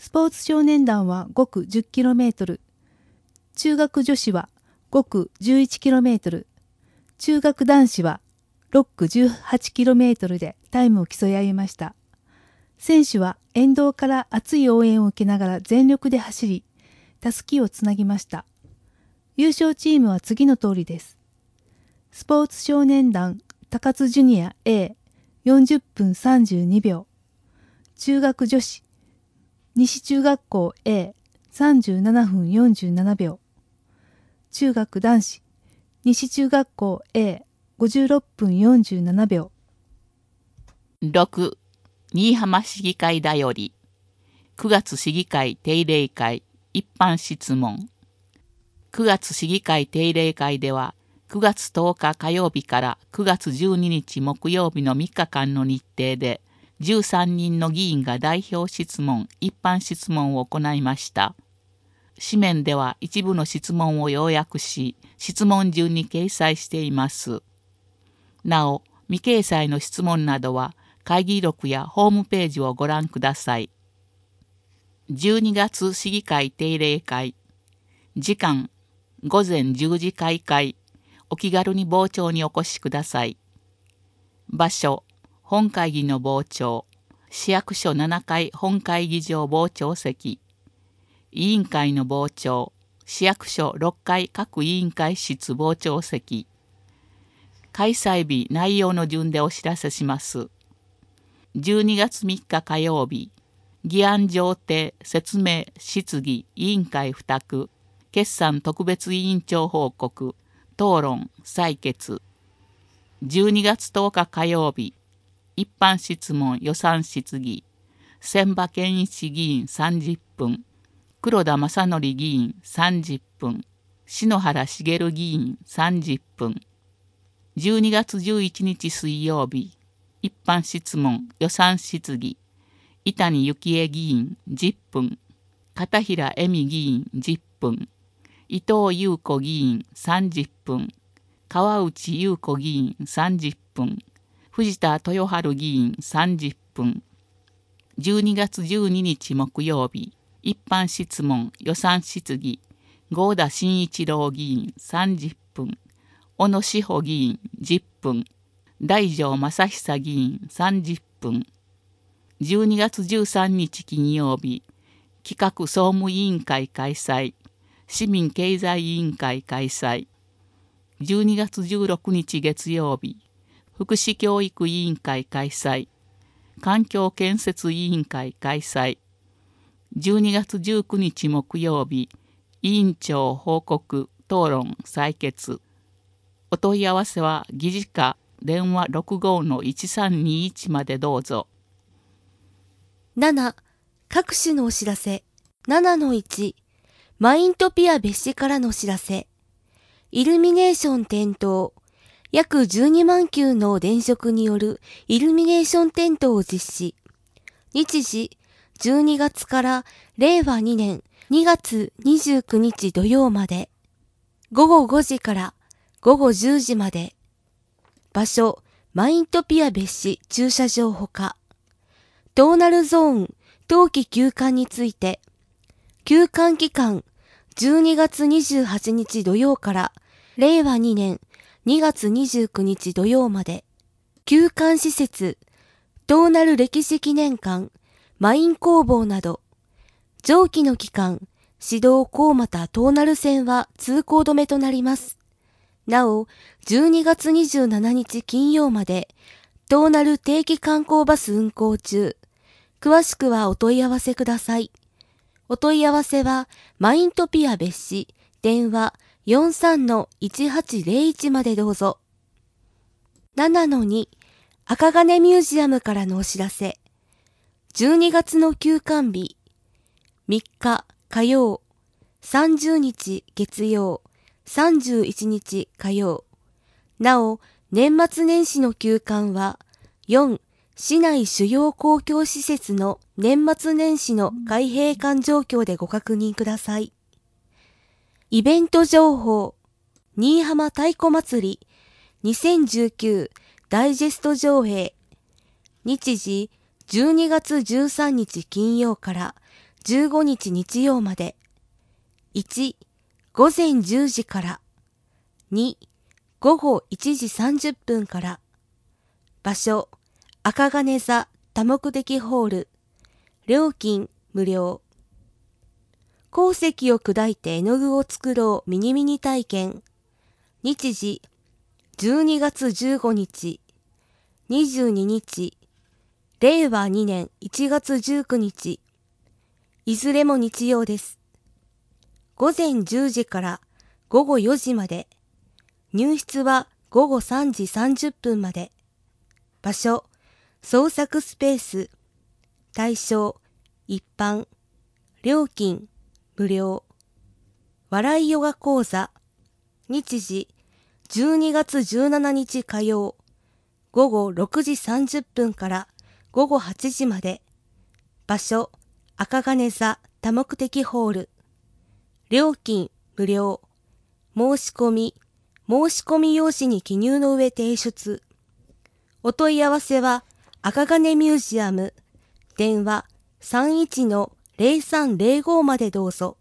スポーツ少年団はごく じゅっキロメートル、中学女子はごく じゅういちキロメートル、中学男子はろっく じゅうはちキロメートルでタイムを競い合いました。選手は沿道から熱い応援を受けながら全力で走り、たすきをつなぎました。優勝チームは次の通りです。スポーツ少年団高津ジュニア A よんじゅっぷんさんじゅうにびょう、中学女子西中学校 A さんじゅうななふんよんじゅうななびょう、中学男子西中学校 A ごじゅうろっぷんよんじゅうななびょう。ろく. 新居浜市議会だよりくがつ市議会定例会一般質問。くがつ市議会定例会ではくがつとおか火曜日からくがつじゅうににち木曜日のみっかかんの日程でじゅうさんにんの議員が代表質問、一般質問を行いました。紙面では一部の質問を要約し、質問順に掲載しています。なお、未掲載の質問などは会議録やホームページをご覧ください。じゅうにがつ市議会定例会。時間、ごぜんじゅうじ開会。お気軽に傍聴にお越しください。場所、本会議の傍聴。市役所ななかい本会議場傍聴席。委員会の傍聴。市役所ろっかい各委員会室傍聴席。開催日内容の順でお知らせします。じゅうにがつみっか火曜日、議案上呈、説明、質疑、委員会付託、決算特別委員長報告、討論、採決。じゅうにがつとおか火曜日、一般質問予算質疑、千葉健一議員さんじゅっぷん、黒田正則議員さんじゅっぷん、篠原茂議員さんじゅっぷん。じゅうにがつじゅういちにち水曜日、一般質問予算質疑、伊谷幸恵議員じゅっぷん、片平恵美議員じゅっぷん、伊藤裕子議員さんじゅっぷん、川内優子議員さんじゅっぷん、藤田豊春議員さんじゅっぷん。じゅうにがつじゅうににち木曜日、一般質問予算質疑、合田真一郎議員さんじゅっぷん、小野志保議員じゅっぷん、大城正久議員さんじゅっぷん。じゅうにがつじゅうさんにち金曜日、企画総務委員会開催、市民経済委員会開催。じゅうにがつじゅうろくにち月曜日、福祉教育委員会開催、環境建設委員会開催。じゅうにがつじゅうくにち木曜日、委員長報告、討論、採決。お問い合わせは議事課電話 ろくごーのいちさんにいち までどうぞ。 なな. 各種のお知らせ。ななのいち. マイントピア別紙からのお知らせ。イルミネーション点灯。約じゅうにまんきゅうの電飾によるイルミネーション点灯を実施。日時、じゅうにがつかられいわにねんにがつにじゅうくにち土曜まで。ごごごじからごごじゅうじまで。場所、マイントピア別紙駐車場ほか。トーナルゾーン、冬季休館について、休館期間、じゅうにがつにじゅうはちにち土曜かられいわにねんにがつにじゅうくにち土曜まで。休館施設、トーナル歴史記念館、マイン工房など。上記の期間、市道高又トーナル線は通行止めとなります。なお、じゅうにがつにじゅうしちにち金曜まで、トーナル定期観光バス運行中。詳しくはお問い合わせください。お問い合わせは、マイントピア別紙、電話 よんさんのいちはちぜろいち までどうぞ。ななのに、赤金ミュージアムからのお知らせ。じゅうにがつの休館日、みっか火曜、さんじゅうにち月曜、さんじゅういちにち火曜。なお、年末年始の休館は、よん、市内主要公共施設の年末年始の開閉館状況でご確認ください。イベント情報、新居浜太鼓祭りにせんじゅうきゅうダイジェスト上映。日時、じゅうにがつじゅうさんにち金曜からじゅうごにち日曜まで。いち、午前じゅうじから。に、午後いちじさんじゅっぷんから。場所、赤金座多目的ホール。料金無料。鉱石を砕いて絵の具を作ろうミニミニ体験。日時、じゅうにがつじゅうごにち、にじゅうににち、れいわにねんいちがつじゅうくにち。いずれも日曜です。午前じゅうじからごごよじまで。入室はごごさんじさんじゅっぷんまで。場所、創作スペース。対象、一般。料金、無料。笑いヨガ講座。日時、じゅうにがつじゅうしちにち火曜。ごごろくじさんじゅっぷんからごごはちじまで。場所、赤金座多目的ホール。料金、無料。申し込み、申し込み用紙に記入の上提出。お問い合わせは、赤金ミュージアム。電話 さんいちのぜろさんぜろご までどうぞ。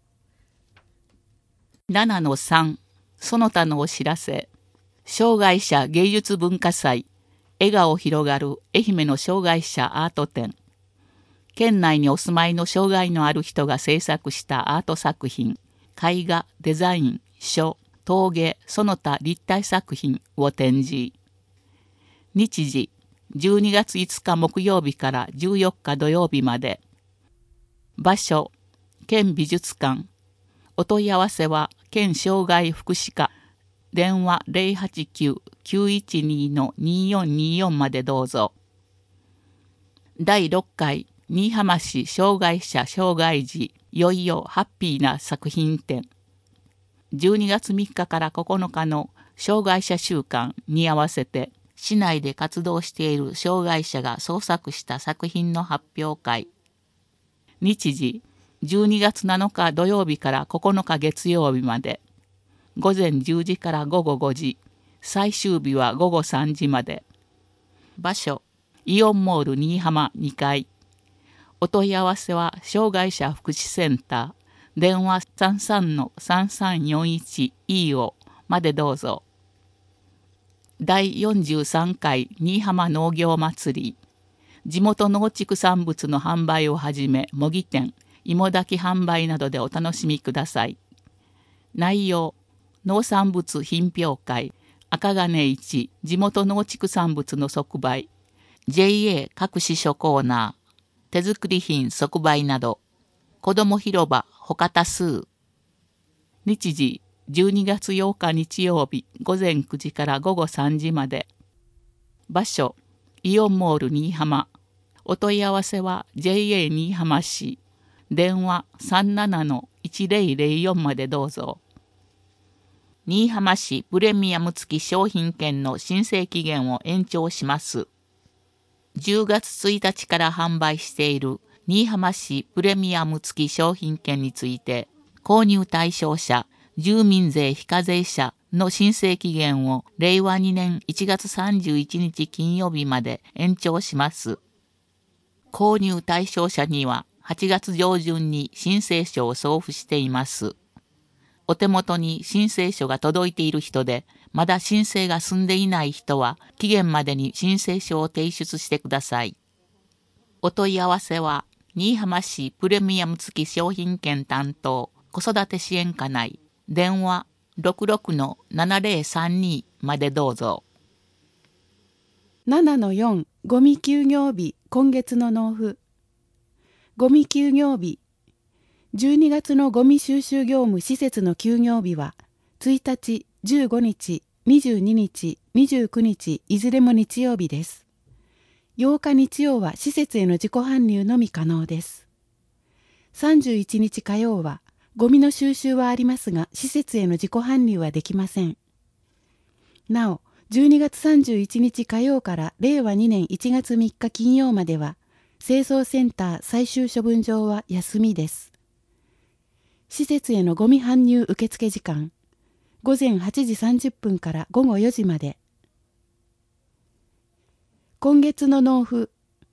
ななのさん、その他のお知らせ。障害者芸術文化祭、笑顔広がる愛媛の障害者アート展。県内にお住まいの障害のある人が制作したアート作品、絵画、デザイン、書、陶芸、その他立体作品を展示。日時、じゅうにがついつか木曜日からじゅうよっか土曜日まで。場所、県美術館。お問い合わせは県障害福祉課。電話 ゼロはちきゅう きゅういちに によんによん までどうぞ。だいろっかい新居浜市障害者障害児いよいよハッピーな作品展。じゅうにがつみっかからここのかの障害者週間に合わせて市内で活動している障害者が創作した作品の発表会。日時、じゅうにがつなのか土曜日からここのか月曜日まで。午前じゅうじからごごごじ、最終日はごごさんじまで。場所、イオンモール新居浜にかい。お問い合わせは障害者福祉センター、電話 さんさんのさんさんよんいちイーオー までどうぞ。だいよんじゅうさんかい新居浜農業祭り。地元農畜産物の販売をはじめ模擬店、芋炊き販売などでお楽しみください。内容、農産物品評会、赤金市地元農畜産物の即売、ジェイエー 各支所コーナー、手作り品即売など、子ども広場他多数。日時、じゅうにがつようか日曜日午前くじからごごさんじまで。場所、イオンモール新居浜。お問い合わせは ジェイエー 新居浜市。電話 さんななのいちぜろぜろよん までどうぞ。新居浜市プレミアム付き商品券の申請期限を延長します。じゅうがつついたちから販売している新居浜市プレミアム付き商品券について、購入対象者、住民税非課税者の申請期限をれいわにねんいちがつさんじゅういちにち金曜日まで延長します。購入対象者にははちがつ上旬に申請書を送付しています。お手元に申請書が届いている人で、まだ申請が済んでいない人は、期限までに申請書を提出してください。お問い合わせは、新居浜市プレミアム付き商品券担当、子育て支援課内、電話 ろくろくのななぜろさんに までどうぞ。 ななのよん、ゴミ休業日、今月の納付。ゴミ休業日。じゅうにがつのゴミ収集業務施設の休業日は、ついたち、じゅうごにち、にじゅうににち、にじゅうくにち、いずれも日曜日です。ようか日曜は施設への自己搬入のみ可能です。さんじゅういちにち火曜は、ゴミの収集はありますが、施設への自己搬入はできません。なお、じゅうにがつさんじゅういちにち火曜かられいわにねんいちがつみっか金曜までは、清掃センター最終処分場は休みです。施設へのゴミ搬入受付時間、ごぜんはちじさんじゅっぷんからごごよじまで。今月の納付、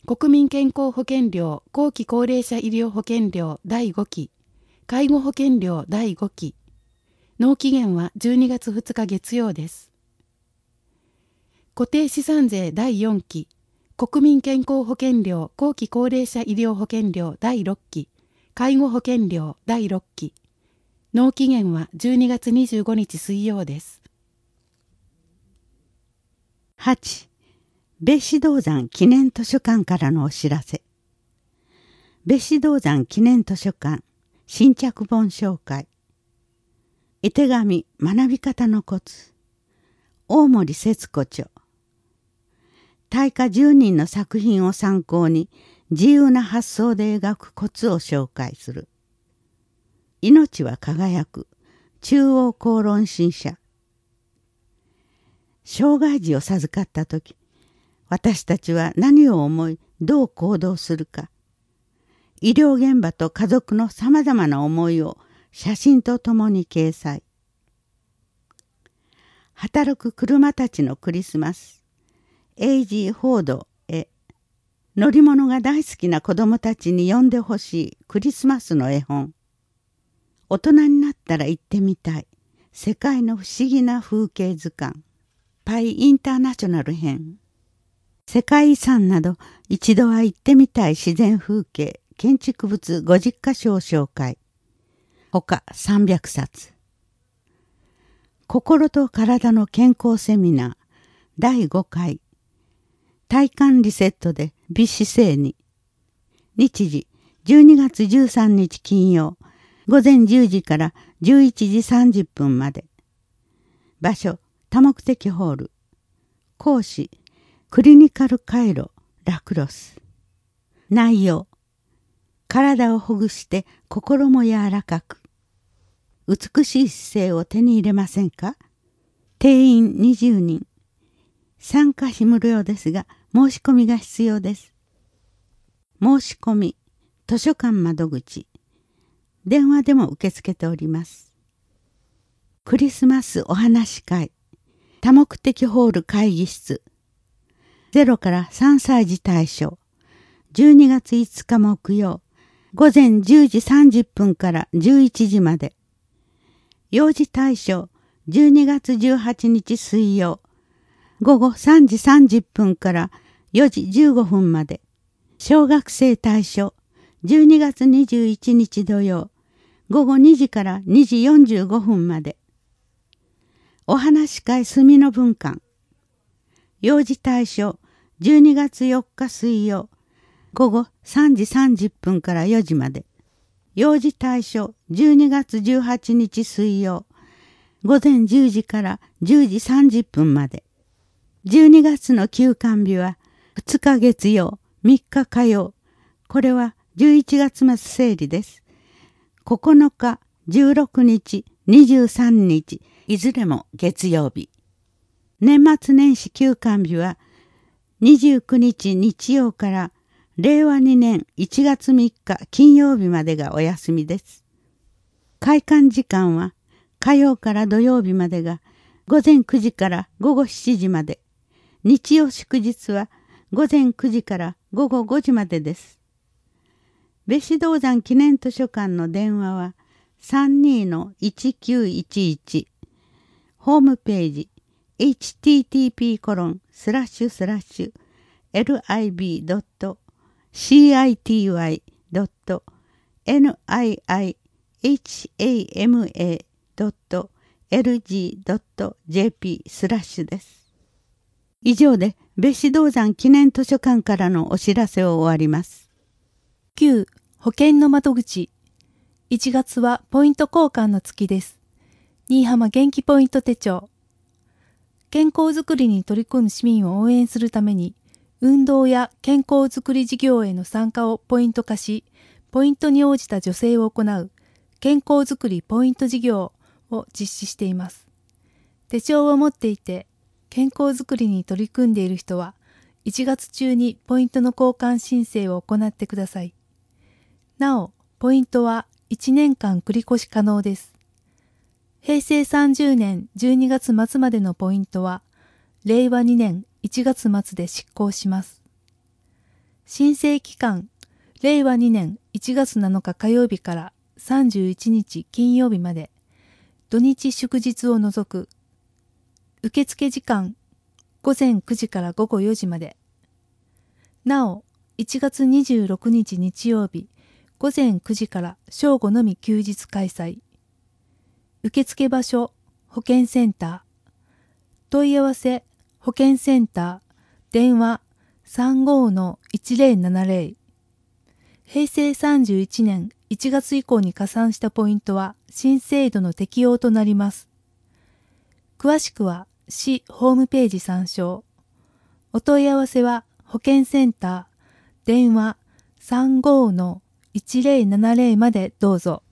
国民健康保険料後期高齢者医療保険料だいごき、介護保険料だいごき。納期限はじゅうにがつふつか月曜です。固定資産税だいよんき、国民健康保険料後期高齢者医療保険料だいろっき、介護保険料だいろっき。納期限はじゅうにがつにじゅうごにち水曜です。 はち. 別子銅山記念図書館からのお知らせ。別子銅山記念図書館新着本紹介。絵手紙学び方のコツ。大森節子著。大家じゅうにんの作品を参考に自由な発想で描くコツを紹介する。命は輝く中央公論新社。障害児を授かったとき、私たちは何を思いどう行動するか。医療現場と家族のさまざまな思いを写真とともに掲載。働く車たちのクリスマス。エイジー・フォードへ。乗り物が大好きな子どもたちに読んでほしいクリスマスの絵本。大人になったら行ってみたい世界の不思議な風景図鑑。パイインターナショナル編。世界遺産など一度は行ってみたい自然風景建築物ごじゅっかしょを紹介。ほかさんびゃくさつ。心と体の健康セミナーだいごかい。体幹リセットで美姿勢に。日時じゅうにがつじゅうさんにち金曜ごぜんじゅうじからじゅういちじさんじゅっぷんまで。場所多目的ホール。講師クリニカルカイロラクロス。内容体をほぐして心も柔らかく。美しい姿勢を手に入れませんか？定員にじゅうにん。参加費無料ですが申し込みが必要です。申し込み図書館窓口。電話でも受け付けております。クリスマスお話し会多目的ホール会議室。ゼロからさんさい児対象。じゅうにがついつか木曜ごぜんじゅうじさんじゅっぷんからじゅういちじまで。幼児対象じゅうにがつじゅうはちにち水曜ごごさんじさんじゅっぷんからよじじゅうごふんまで。小学生対象じゅうにがつにじゅういちにち土曜ごごにじからにじよんじゅうごふんまで。お話し会墨の文館。幼児対象じゅうにがつよっか水曜ごごさんじさんじゅっぷんからよじまで。幼児対象じゅうにがつじゅうはちにち水曜ごぜんじゅうじからじゅうじさんじゅっぷんまで。じゅうにがつの休館日はふつか月曜みっか火曜。これはじゅういちがつ末整理です。ここのかじゅうろくにちにじゅうさんにちいずれも月曜日。年末年始休館日はにじゅうくにち日曜かられいわにねんいちがつみっか金曜日までがお休みです。開館時間は火曜から土曜日までがごぜんくじからごごしちじまで。日曜祝日はごぜんくじからごごごじまでです。別子銅山記念図書館の電話は さんにーのいちきゅういちいち。ホームページ エイチティーティーピーコロンスラッシュスラッシュエルアイビードットシーアイティーワイドットエヌアイアイエイチエーエムエードットエルジードットジェーピースラッシュです。以上で別子銅山記念図書館からのお知らせを終わります。 きゅう. 保険の窓口。いちがつはポイント交換の月です。新居浜元気ポイント手帳。健康づくりに取り組む市民を応援するために、運動や健康づくり事業への参加をポイント化し、ポイントに応じた助成を行う健康づくりポイント事業を実施しています。手帳を持っていて、健康づくりに取り組んでいる人は、いちがつ中にポイントの交換申請を行ってください。なお、ポイントはいちねんかん繰り越し可能です。へいせいさんじゅうねんじゅうにがつ末までのポイントは、れいわにねんいちがつ末で失効します。 申請期間、れいわにねんいちがつなのか火曜日からさんじゅういちにち金曜日まで、土日祝日を除く。受付時間、ごぜんくじからごごよじまで。なお、いちがつにじゅうろくにち日曜日、ごぜんくじから正午のみ休日開催。受付場所、保健センター。問い合わせ、保健センター、電話 さんごのいちぜろななぜろ。へいせいさんじゅういちねんいちがつ以降に加算したポイントは新制度の適用となります。詳しくは市ホームページ参照。お問い合わせは保健センター、電話 さんごのいちぜろななぜろ までどうぞ。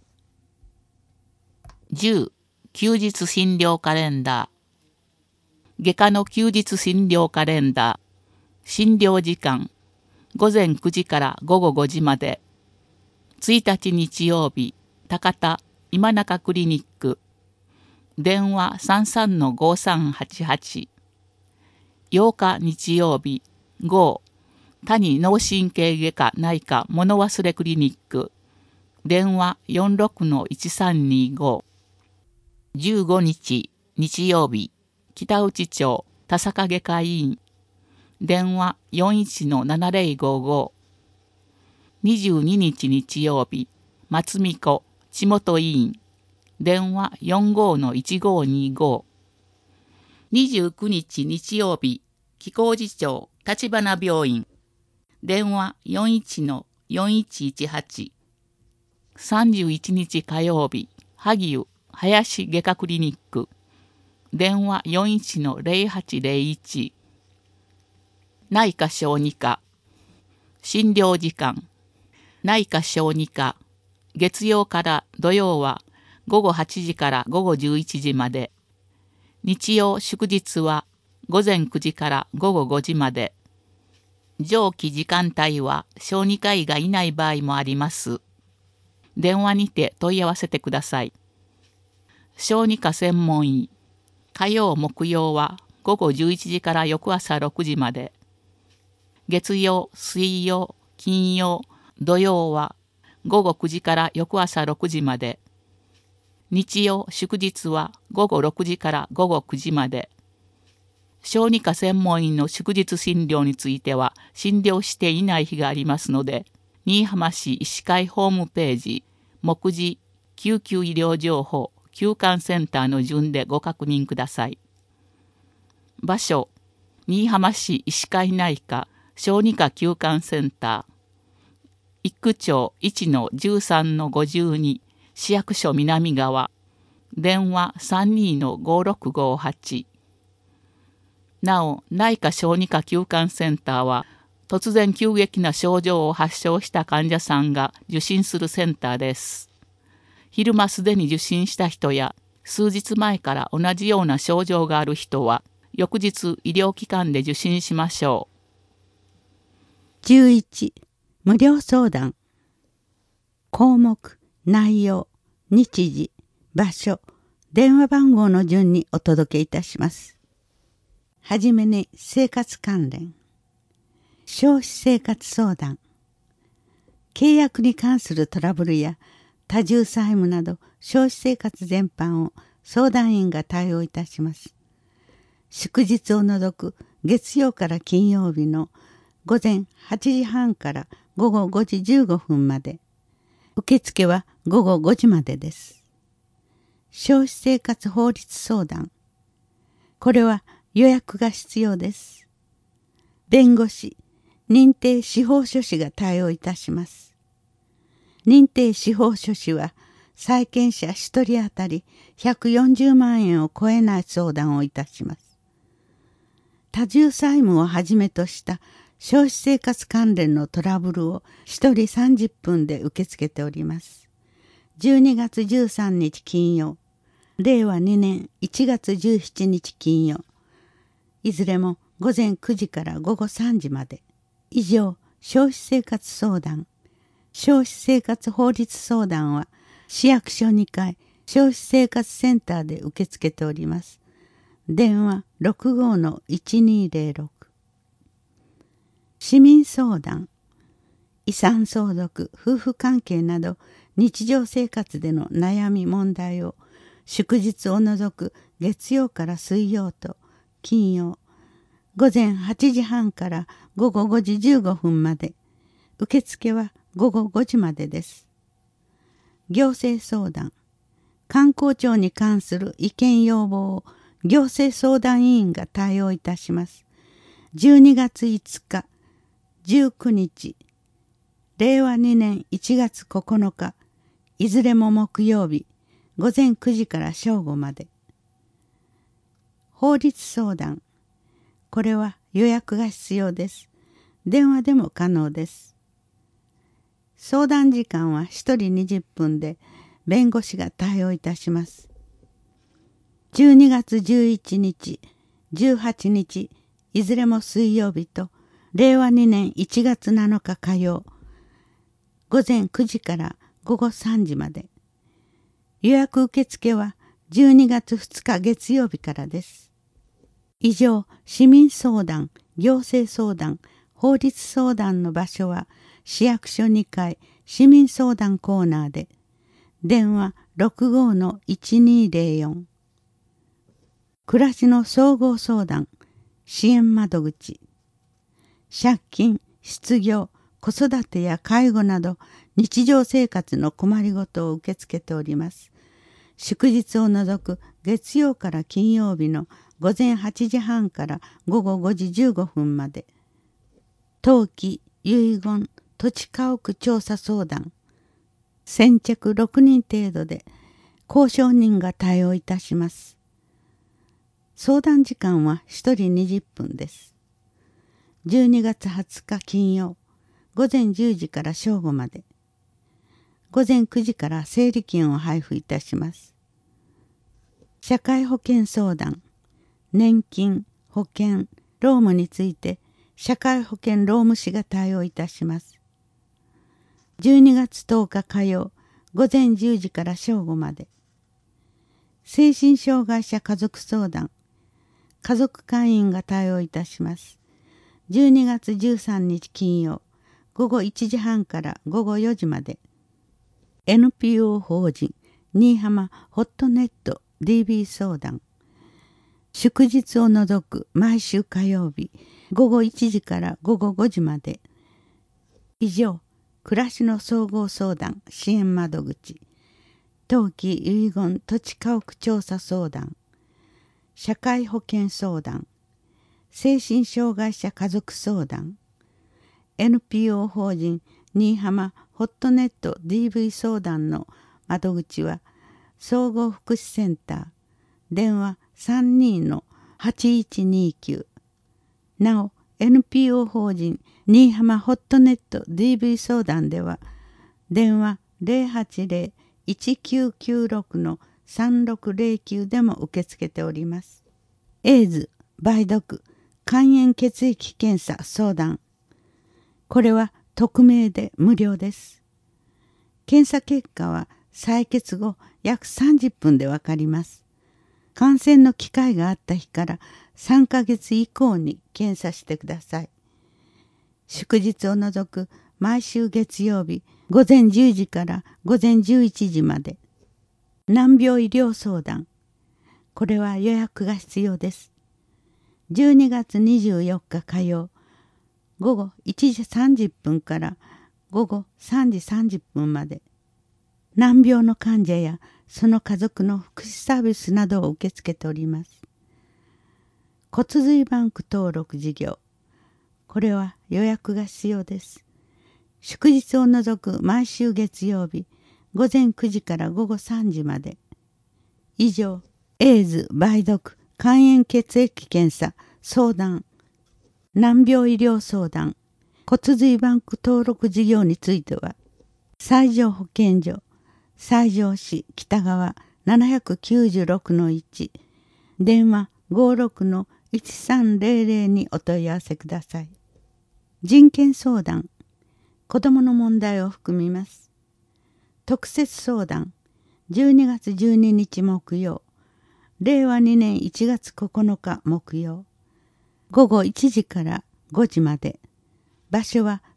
じゅう. 休日診療カレンダー。外科の休日診療カレンダー。診療時間、ごぜんくじからごごごじまで。ついたち日曜日、高田今中クリニック。電話 さんさんのごさんはちはち。ようか日曜日、ご谷脳神経外科内科物忘れクリニック。電話 よんろくのいちさんにご。じゅうごにち日曜日、北内町田坂外科医院。電話 よんいちのななぜろごご。にじゅうににち日曜日、松見子地元医院。電話 よんごのいちごにご。にじゅうくにち日曜日、貴公寺町立花病院。電話 よんいちのよんいちいちはち。さんじゅういちにち火曜日、萩生林外科クリニック。電話 よんいちのぜろはちぜろいち。内科小児科。診療時間。内科小児科。月曜から土曜はごごはちじからごごじゅういちじまで。日曜祝日はごぜんくじからごごごじまで。上記時間帯は小児科医がいない場合もあります。電話にて問い合わせてください。小児科専門医。火曜木曜はごごじゅういちじから翌朝ろくじまで。月曜水曜金曜土曜はごごくじから翌朝ろくじまで。日曜祝日はごごろくじからごごくじまで。小児科専門医の祝日診療については診療していない日がありますので、新居浜市医師会ホームページ目次救急医療情報休館センターの順でご確認ください。場所、新居浜市医師会内科小児科休館センター。一区町いちのじゅうさんのごじゅうに、市役所南側。電話 さんにのごろくごはち。なお、内科小児科休館センターは、突然急激な症状を発症した患者さんが受診するセンターです。昼間すでに受診した人や、数日前から同じような症状がある人は、翌日医療機関で受診しましょう。 じゅういち. 無料相談。項目、内容、日時、場所、電話番号の順にお届けいたします。はじめに生活関連。消費生活相談。契約に関するトラブルや多重債務など消費生活全般を相談員が対応いたします。祝日を除く月曜から金曜日のごぜんはちじはんからごごごじじゅうごふんまで。受付はごごごじまでです。消費生活法律相談。これは予約が必要です。弁護士、認定司法書士が対応いたします。認定司法書士は債権者ひとり当たりひゃくよんじゅうまんえんを超えない相談をいたします。多重債務をはじめとした消費生活関連のトラブルをひとりさんじゅっぷんで受け付けております。じゅうにがつじゅうさんにち金曜、れいわにねんいちがつじゅうしちにち金曜、いずれもごぜんくじからごごさんじまで。以上、消費生活相談。消費生活法律相談は市役所にかい消費生活センターで受け付けております。電話 ろくごのいちにぜろろく。市民相談。 遺産相続、夫婦関係など日常生活での悩み問題を祝日を除く月曜から水曜と金曜午前はちじはんから午後ごじじゅうごふんまで、受付は午後ごじまでです。行政相談、観光庁に関する意見要望を行政相談委員が対応いたします。じゅうにがついつか、じゅうくにち、れいわにねんいちがつここのか、いずれも木曜日、ごぜんくじから正午まで。法律相談、これは予約が必要です。電話でも可能です。相談時間はひとりにじゅっぷんで、弁護士が対応いたします。じゅうにがつじゅういちにち、じゅうはちにち、いずれも水曜日と、れいわにねんいちがつなのか火曜、ごぜんくじからごごさんじまで。予約受付はじゅうにがつふつか月曜日からです。以上、市民相談、行政相談、法律相談の場所は市役所にかい市民相談コーナーで、電話 ろくごのいちにぜろよん。暮らしの総合相談、支援窓口。借金、失業、子育てや介護など日常生活の困りごとを受け付けております。祝日を除く月曜から金曜日のごぜんはちじはんからごごごじじゅうごふんまで。登記、遺言、土地家屋調査相談。先着ろくにん程度で交渉人が対応いたします。相談時間はひとりにじゅっぷんです。じゅうにがつはつか金曜、ごぜんじゅうじから正午まで。ごぜんくじから整理券を配布いたします。社会保険相談、年金、保険、労務について社会保険労務士が対応いたします。じゅうにがつとおか火曜、ごぜんじゅうじから正午まで。精神障害者家族相談、家族会員が対応いたします。じゅうにがつじゅうさんにち金曜、ごごいちじはんからごごよじまで。エヌピーオー 法人新居浜ホットネット ディービー 相談。祝日を除く毎週火曜日ごごいちじからごごごじまで。以上、暮らしの総合相談支援窓口、登記遺言土地家屋調査相談、社会保険相談、精神障害者家族相談、エヌピーオー 法人新居浜ホットネット ディーブイ 相談の窓口は総合福祉センター、電話 さんにのはちいちにきゅう。なお エヌピーオー 法人新居浜ホットネット ディーブイ 相談では電話 ゼロはちゼロ いちきゅうきゅうろくのさんろくゼロきゅうでも受け付けております。エイズ、梅毒、肝炎血液検査相談。これは匿名で無料です。検査結果は採血後約さんじゅっぷんでわかります。感染の機会があった日からさんかげつ以降に検査してください。祝日を除く毎週月曜日ごぜんじゅうじからごぜんじゅういちじまで。難病医療相談。これは予約が必要です。じゅうにがつにじゅうよっか火曜、ごごいちじさんじゅっぷんからごごさんじさんじゅっぷんまで。難病の患者やその家族の福祉サービスなどを受け付けております。骨髄バンク登録事業。これは予約が必要です。祝日を除く毎週月曜日ごぜんくじからごごさんじまで。以上、エイズ、梅毒、肝炎血液検査、相談、難病医療相談、骨髄バンク登録事業については、西条保健所、西条市北側 ななきゅうろくのいち、電話 ごろくのいちさんぜろぜろ にお問い合わせください。人権相談、子どもの問題を含みます。特設相談、じゅうにがつじゅうににち木曜、れいわにねんいちがつここのか木曜、ごごいちじからごじまで。場所は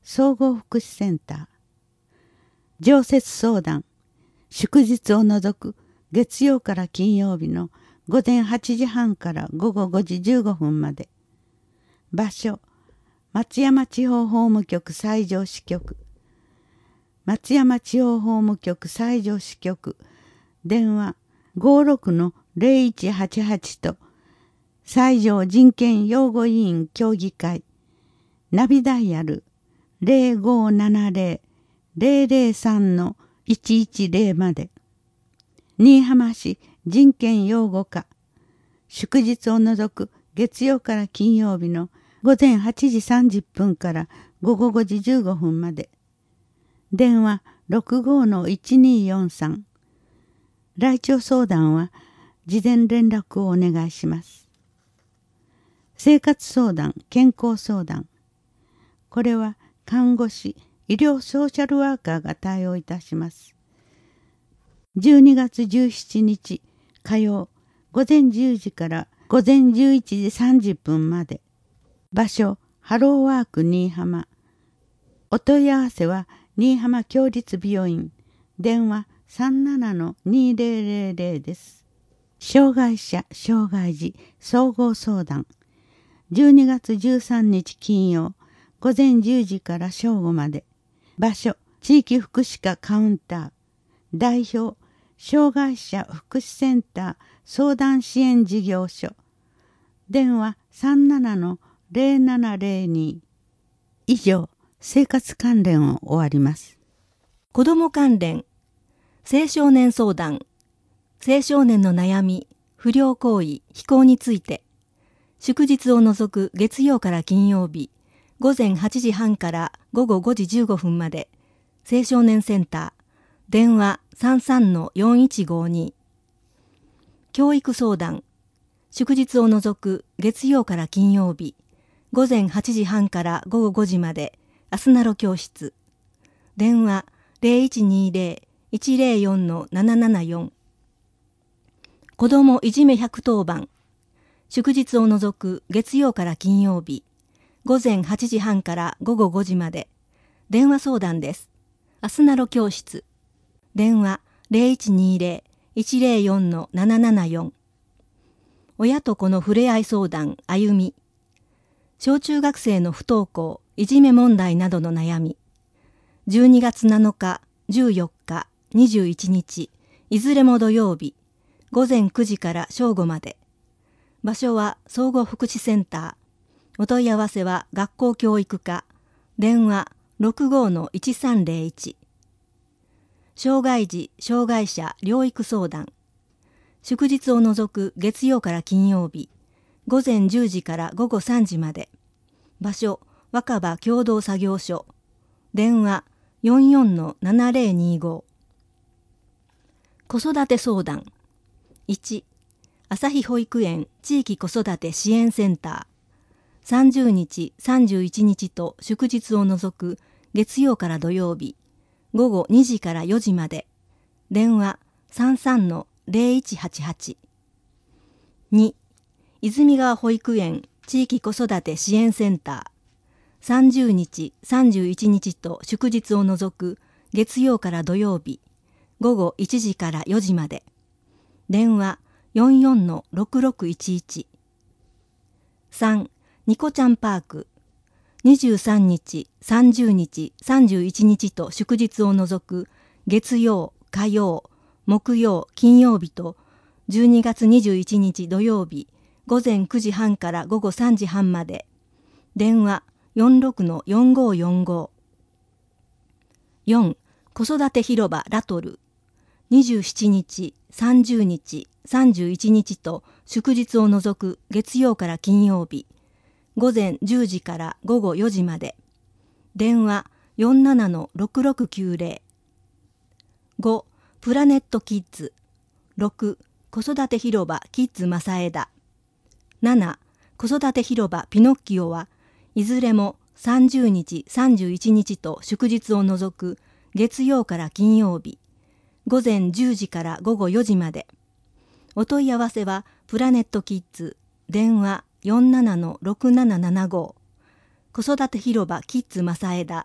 総合福祉センター。常設相談、祝日を除く月曜から金曜日の午前はちじはんから午後ごじじゅうごふんまで。場所、松山地方法務局西条支局。松山地方法務局西条支局。電話ごろくのゼロいちはちはちと西条人権擁護委員協議会。ナビダイヤルゼロごななゼロ ゼロゼロさんのいちいちゼロまで。新居浜市人権擁護課。祝日を除く月曜から金曜日の午前はちじさんじゅっぷんから午後ごじじゅうごふんまで。電話ろくごのいちによんさん。来庁相談は事前連絡をお願いします。生活相談、健康相談。これは看護師、医療ソーシャルワーカーが対応いたします。じゅうにがつじゅうしちにち火曜午前じゅうじから午前じゅういちじさんじゅっぷんまで。場所、ハローワーク新居浜。お問い合わせは新居浜共立病院。電話さんななのにゼロゼロゼロです。障害者、障害児、総合相談。じゅうにがつじゅうさんにち金曜午前じゅうじから正午まで。場所、地域福祉課カウンター。代表、障害者福祉センター相談支援事業所。電話さんななのゼロななゼロに。以上、生活関連を終わります。 子ども関連、青少年相談、青少年の悩み、不良行為、非行について、祝日を除く月曜から金曜日、午前はちじはんから午後ごじじゅうごふんまで、青少年センター、電話さんさんのよんいちごに。教育相談、祝日を除く月曜から金曜日、午前はちじはんから午後ごじまで、あすなろ教室。電話ゼロいちにゼロ いちゼロよんのななななよん。子どもいじめひゃくとおばん。祝日を除く月曜から金曜日、午前はちじはんから午後ごじまで。電話相談です。あすなろ教室。電話ゼロいちにゼロ いちゼロよんのななななよん。親と子の触れ合い相談、あゆみ。小中学生の不登校、いじめ問題などの悩み。じゅうにがつなのか、じゅうよっか、にじゅういちにち、いずれも土曜日、午前くじから正午まで。場所は総合福祉センター。お問い合わせは学校教育課。電話ろくごのいちさんゼロいち。障害児、障害者、療育相談。祝日を除く月曜から金曜日、午前じゅうじから午後さんじまで。場所、若葉共同作業所。電話よんよんのななゼロにご。子育て相談。いち、朝日保育園地域子育て支援センター。さんじゅうにち、さんじゅういちにちと祝日を除く月曜から土曜日、午後にじからよじまで。電話さんさんのゼロいちはちはち。に、泉川保育園地域子育て支援センター。さんじゅうにち、さんじゅういちにちと祝日を除く月曜から土曜日、午後いちじからよじまで。電話よんよんのろくろくいちいち。さん、ニコちゃんパーク。にじゅうさんにち、さんじゅうにち、さんじゅういちにちと祝日を除く月曜、火曜、木曜、金曜日とじゅうにがつにじゅういちにち土曜日、午前くじはんから午後さんじはんまで。電話よんろくのよんごよんご。よん、子育て広場ラトル。にじゅうしちにち、さんじゅうにち、さんじゅういちにちと祝日を除く月曜から金曜日、午前じゅうじから午後よじまで。電話よんななのろくろくきゅうゼロ。ご、プラネットキッズ。ろく、子育て広場キッズ正枝。なな、子育て広場ピノッキオはいずれもさんじゅうにち、さんじゅういちにちと祝日を除く月曜から金曜日、午前じゅうじから午後よじまで。お問い合わせはプラネットキッズ、電話よんななのろくななななご。子育て広場キッズ正枝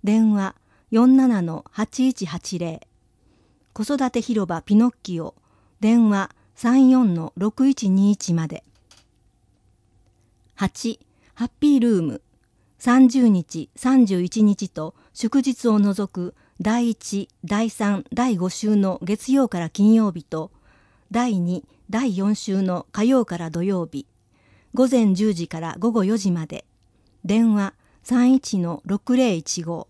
電話 よんななのはちいちはちゼロ。子育て広場ピノッキオ、電話 さんよんのろくいちにいち まで。はち. ハッピールーム、さんじゅうにち、さんじゅういちにちと祝日を除くだいいち、だいさん、だいご週の月曜から金曜日とだいに、だいよん週の火曜から土曜日、ごぜんじゅうじからごごよじまで。電話 さんいちのろくゼロいちご。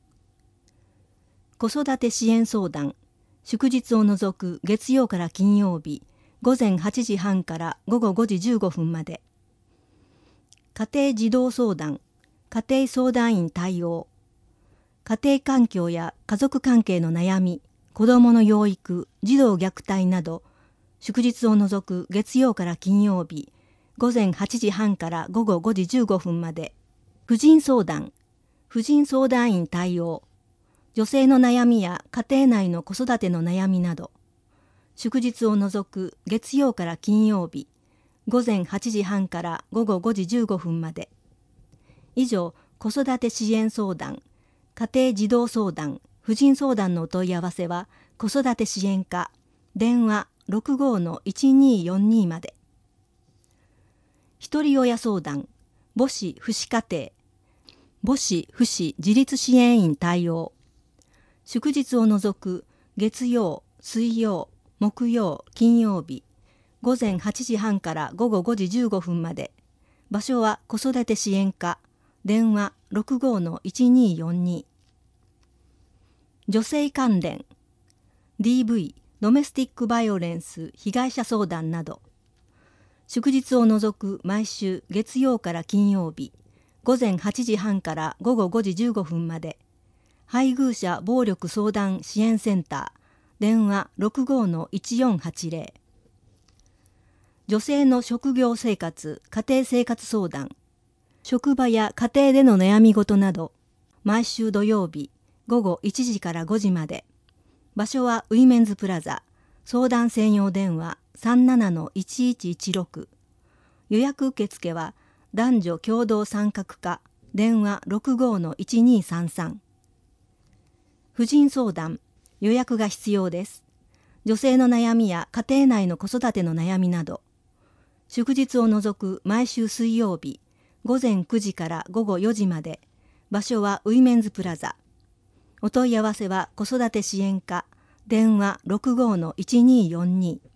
子育て支援相談、祝日を除く月曜から金曜日、ごぜんはちじはんからごごごじじゅうごふんまで。家庭児童相談、家庭相談員対応。家庭環境や家族関係の悩み、子どもの養育、児童虐待など、祝日を除く月曜から金曜日、ごぜんはちじはんからごごごじじゅうごふんまで。婦人相談、婦人相談員対応。女性の悩みや家庭内の子育ての悩みなど、祝日を除く月曜から金曜日、ごぜんはちじはんからごごごじじゅうごふんまで。以上、子育て支援相談、家庭児童相談、婦人相談のお問い合わせは、子育て支援課、電話 ろくごのいちによんに まで。ひとり親相談、母子父子家庭、母子父子自立支援員対応。祝日を除く月曜、水曜、木曜、金曜日、ごぜんはちじはんからごごごじじゅうごふんまで。場所は子育て支援課、電話 ろくごのいちによんに。女性関連、ディーブイ、ドメスティックバイオレンス被害者相談など、祝日を除く毎週月曜から金曜日、ごぜんはちじはんからごごごじじゅうごふんまで。配偶者暴力相談支援センター、電話 ろくごのいちよんはちゼロ。女性の職業生活、家庭生活相談、職場や家庭での悩み事など、毎週土曜日、ごごいちじからごじまで。場所はウィメンズプラザ、相談専用電話 さんななのいちいちいちろく。予約受付は男女共同参画課、電話 ろくごのいちにさんさん。婦人相談、予約が必要です。女性の悩みや家庭内の子育ての悩みなど、祝日を除く毎週水曜日、ごぜんくじからごごよじまで。場所はウィメンズプラザ。お問い合わせは子育て支援課、電話 ろくごのいちによんに。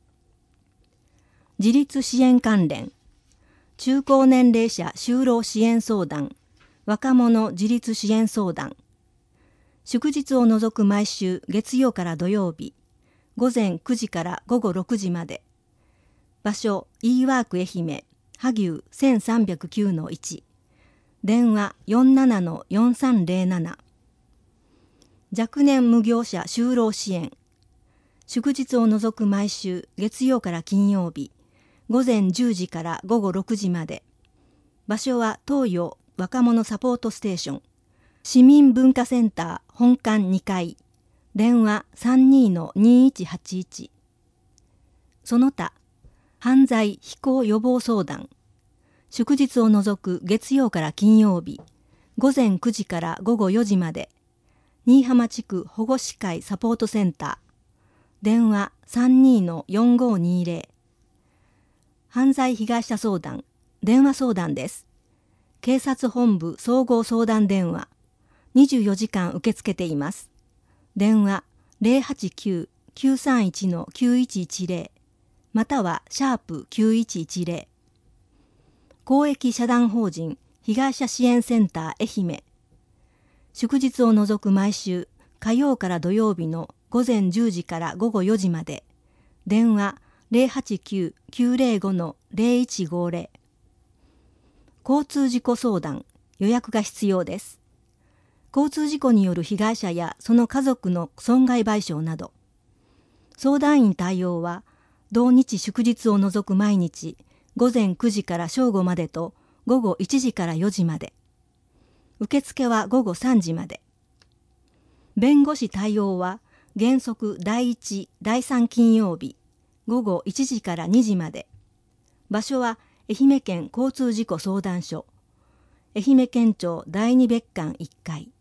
自立支援関連、中高年齢者就労支援相談、若者自立支援相談。祝日を除く毎週月曜から土曜日、ごぜんくじからごごろくじまで。場所 e ワーク愛媛、萩生 せんさんびゃくきゅうのいち。電話 よんななのよんさんゼロなな。若年無業者就労支援。祝日を除く毎週月曜から金曜日、ごぜんじゅうじからごごろくじまで。場所は東洋若者サポートステーション。市民文化センター本館にかい。電話 さんにのにいちはちいち。その他、犯罪非行予防相談。祝日を除く月曜から金曜日、ごぜんくじからごごよじまで。新居浜地区保護司会サポートセンター。電話 さんにのよんごにゼロ。犯罪被害者相談、電話相談です。警察本部総合相談電話。にじゅうよじかん受け付けています。電話 ゼロはちきゅう きゅうさんいちのきゅういちいちゼロ。またはシャープきゅういちいちゼロ。公益社団法人被害者支援センター愛媛。祝日を除く毎週火曜から土曜日のごぜんじゅうじからごごよじまで。電話 ゼロはちきゅう きゅうゼロごのゼロいちごゼロ。交通事故相談、予約が必要です。交通事故による被害者やその家族の損害賠償など。相談員対応は同日祝日を除く毎日、ごぜんくじから正午までとごごいちじからよじまで。受付はごごさんじまで。弁護士対応は原則だいいち、だいさん金曜日、ごごいちじからにじまで。場所は愛媛県交通事故相談所。愛媛県庁だいに別館いっかい。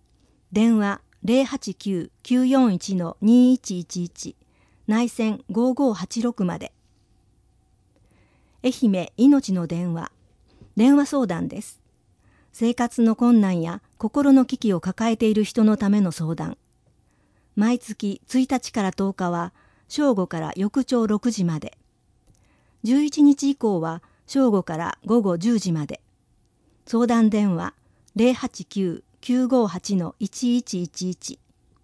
電話 ゼロはちきゅう きゅうよんいち にいちいちいち 内線ごごはちろくまで。愛媛いのちの電話、電話相談です。生活の困難や心の危機を抱えている人のための相談。毎月ついたちからとおかは正午から翌朝ろくじまで。じゅういちにち以降は正午から午後じゅうじまで。相談電話 ゼロはちきゅう きゅうごはち いちいちいちいち。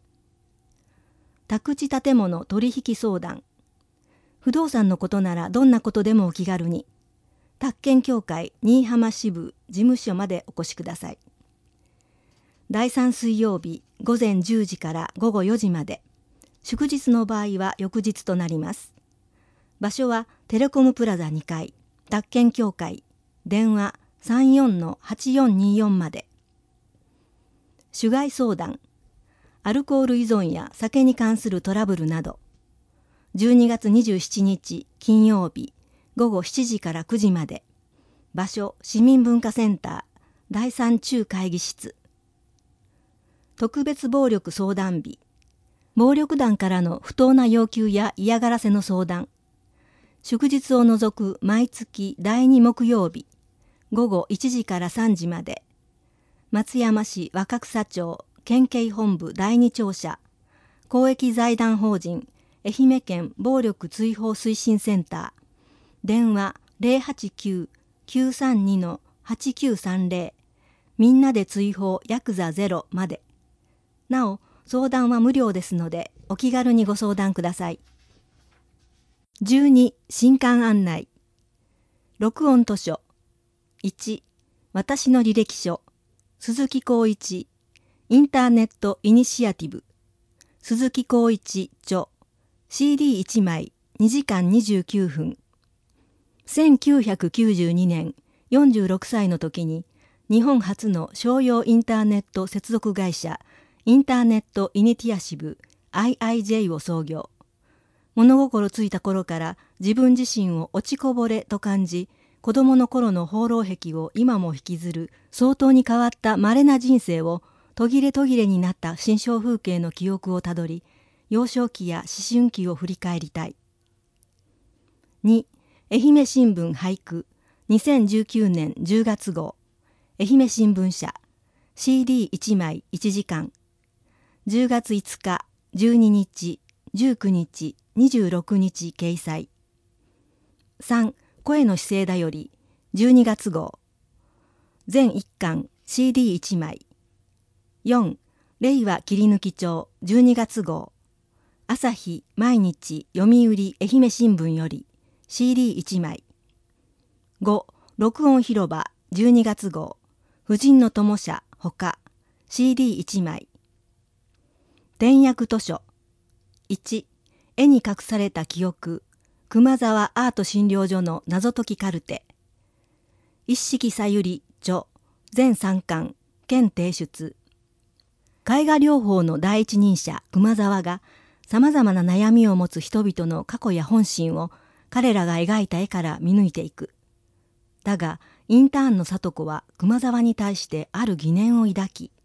宅地建物取引相談。不動産のことならどんなことでもお気軽に。宅建協会新居浜支部事務所までお越しください。だいさん水曜日午前じゅうじから午後よじまで。祝日の場合は翌日となります。場所はテレコムプラザにかい、宅建協会、電話 さんよんのはちよんによん まで。酒害相談、アルコール依存や酒に関するトラブルなど。じゅうにがつにじゅうしちにち金曜日午後しちじからくじまで。場所市民文化センターだいさん中会議室。特別暴力相談日、暴力団からの不当な要求や嫌がらせの相談。祝日を除く毎月だいに木曜日午後いちじからさんじまで。松山市若草町県警本部だいに庁舎、公益財団法人愛媛県暴力追放推進センター、電話 ゼロはちきゅう きゅうさんに はちきゅうさんゼロ、みんなで追放ヤクザゼロまで。なお、相談は無料ですので、お気軽にご相談ください。じゅうに新刊案内。録音図書。いち私の履歴書。鈴木浩一インターネットイニシアティブ。鈴木浩一著 シーディーいち 枚にじかんにじゅうきゅうふん。せんきゅうひゃくきゅうじゅうにねんよんじゅうろくさいの時に日本初の商用インターネット接続会社インターネットイニティアシブ アイアイジェー を創業。物心ついた頃から自分自身を落ちこぼれと感じ、子供の頃の放浪癖を今も引きずる相当に変わった稀な人生を途切れ途切れになった心象風景の記憶をたどり、幼少期や思春期を振り返りたい。に愛媛新聞俳句にせんじゅうきゅうねんじゅうがつごう、愛媛新聞社 シーディーいち 枚いちじかん、じゅうがついつかじゅうににちじゅうくにちにじゅうろくにち掲載。さん声の姿勢だよりじゅうにがつごう、全いっかん シーディーいち 枚。よん令和切り抜き帳じゅうにがつごう、朝日毎日読売愛媛新聞より シーディーいち 枚。ご録音広場じゅうにがつごう、婦人の友社ほか シーディーいち 枚。点訳図書。いち絵に隠された記憶熊沢アート診療所の謎解きカルテ。一色さゆり著全さんかん兼提出。絵画療法の第一人者熊沢がさまざまな悩みを持つ人々の過去や本心を彼らが描いた絵から見抜いていく。だがインターンの里子は熊沢に対してある疑念を抱き。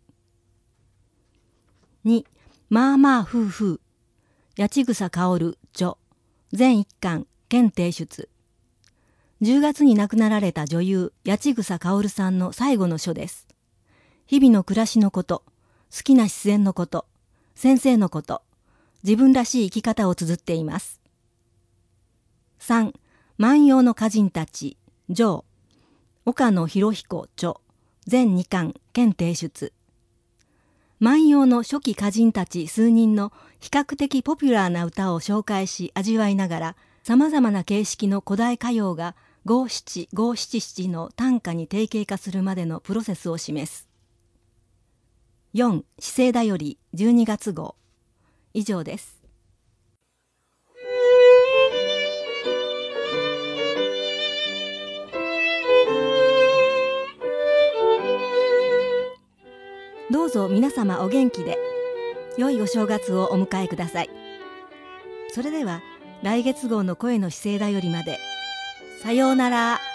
にまあまあ夫婦八千草薫著全一巻兼提出。じゅうがつに亡くなられた女優八千草薫さんの最後の書です。日々の暮らしのこと、好きな自然のこと、先生のこと、自分らしい生き方を綴っています。さん万葉の歌人たち上岡野博彦著全にかん兼提出。万葉の初期歌人たち数人の比較的ポピュラーな歌を紹介し味わいながら、さまざまな形式の古代歌謡が五七五七七の短歌に定型化するまでのプロセスを示す。よん姿勢だよりじゅうにがつごう。以上です。どうぞ皆様お元気で良いお正月をお迎えください。それでは来月号の声の姿勢だよりまで。さようなら。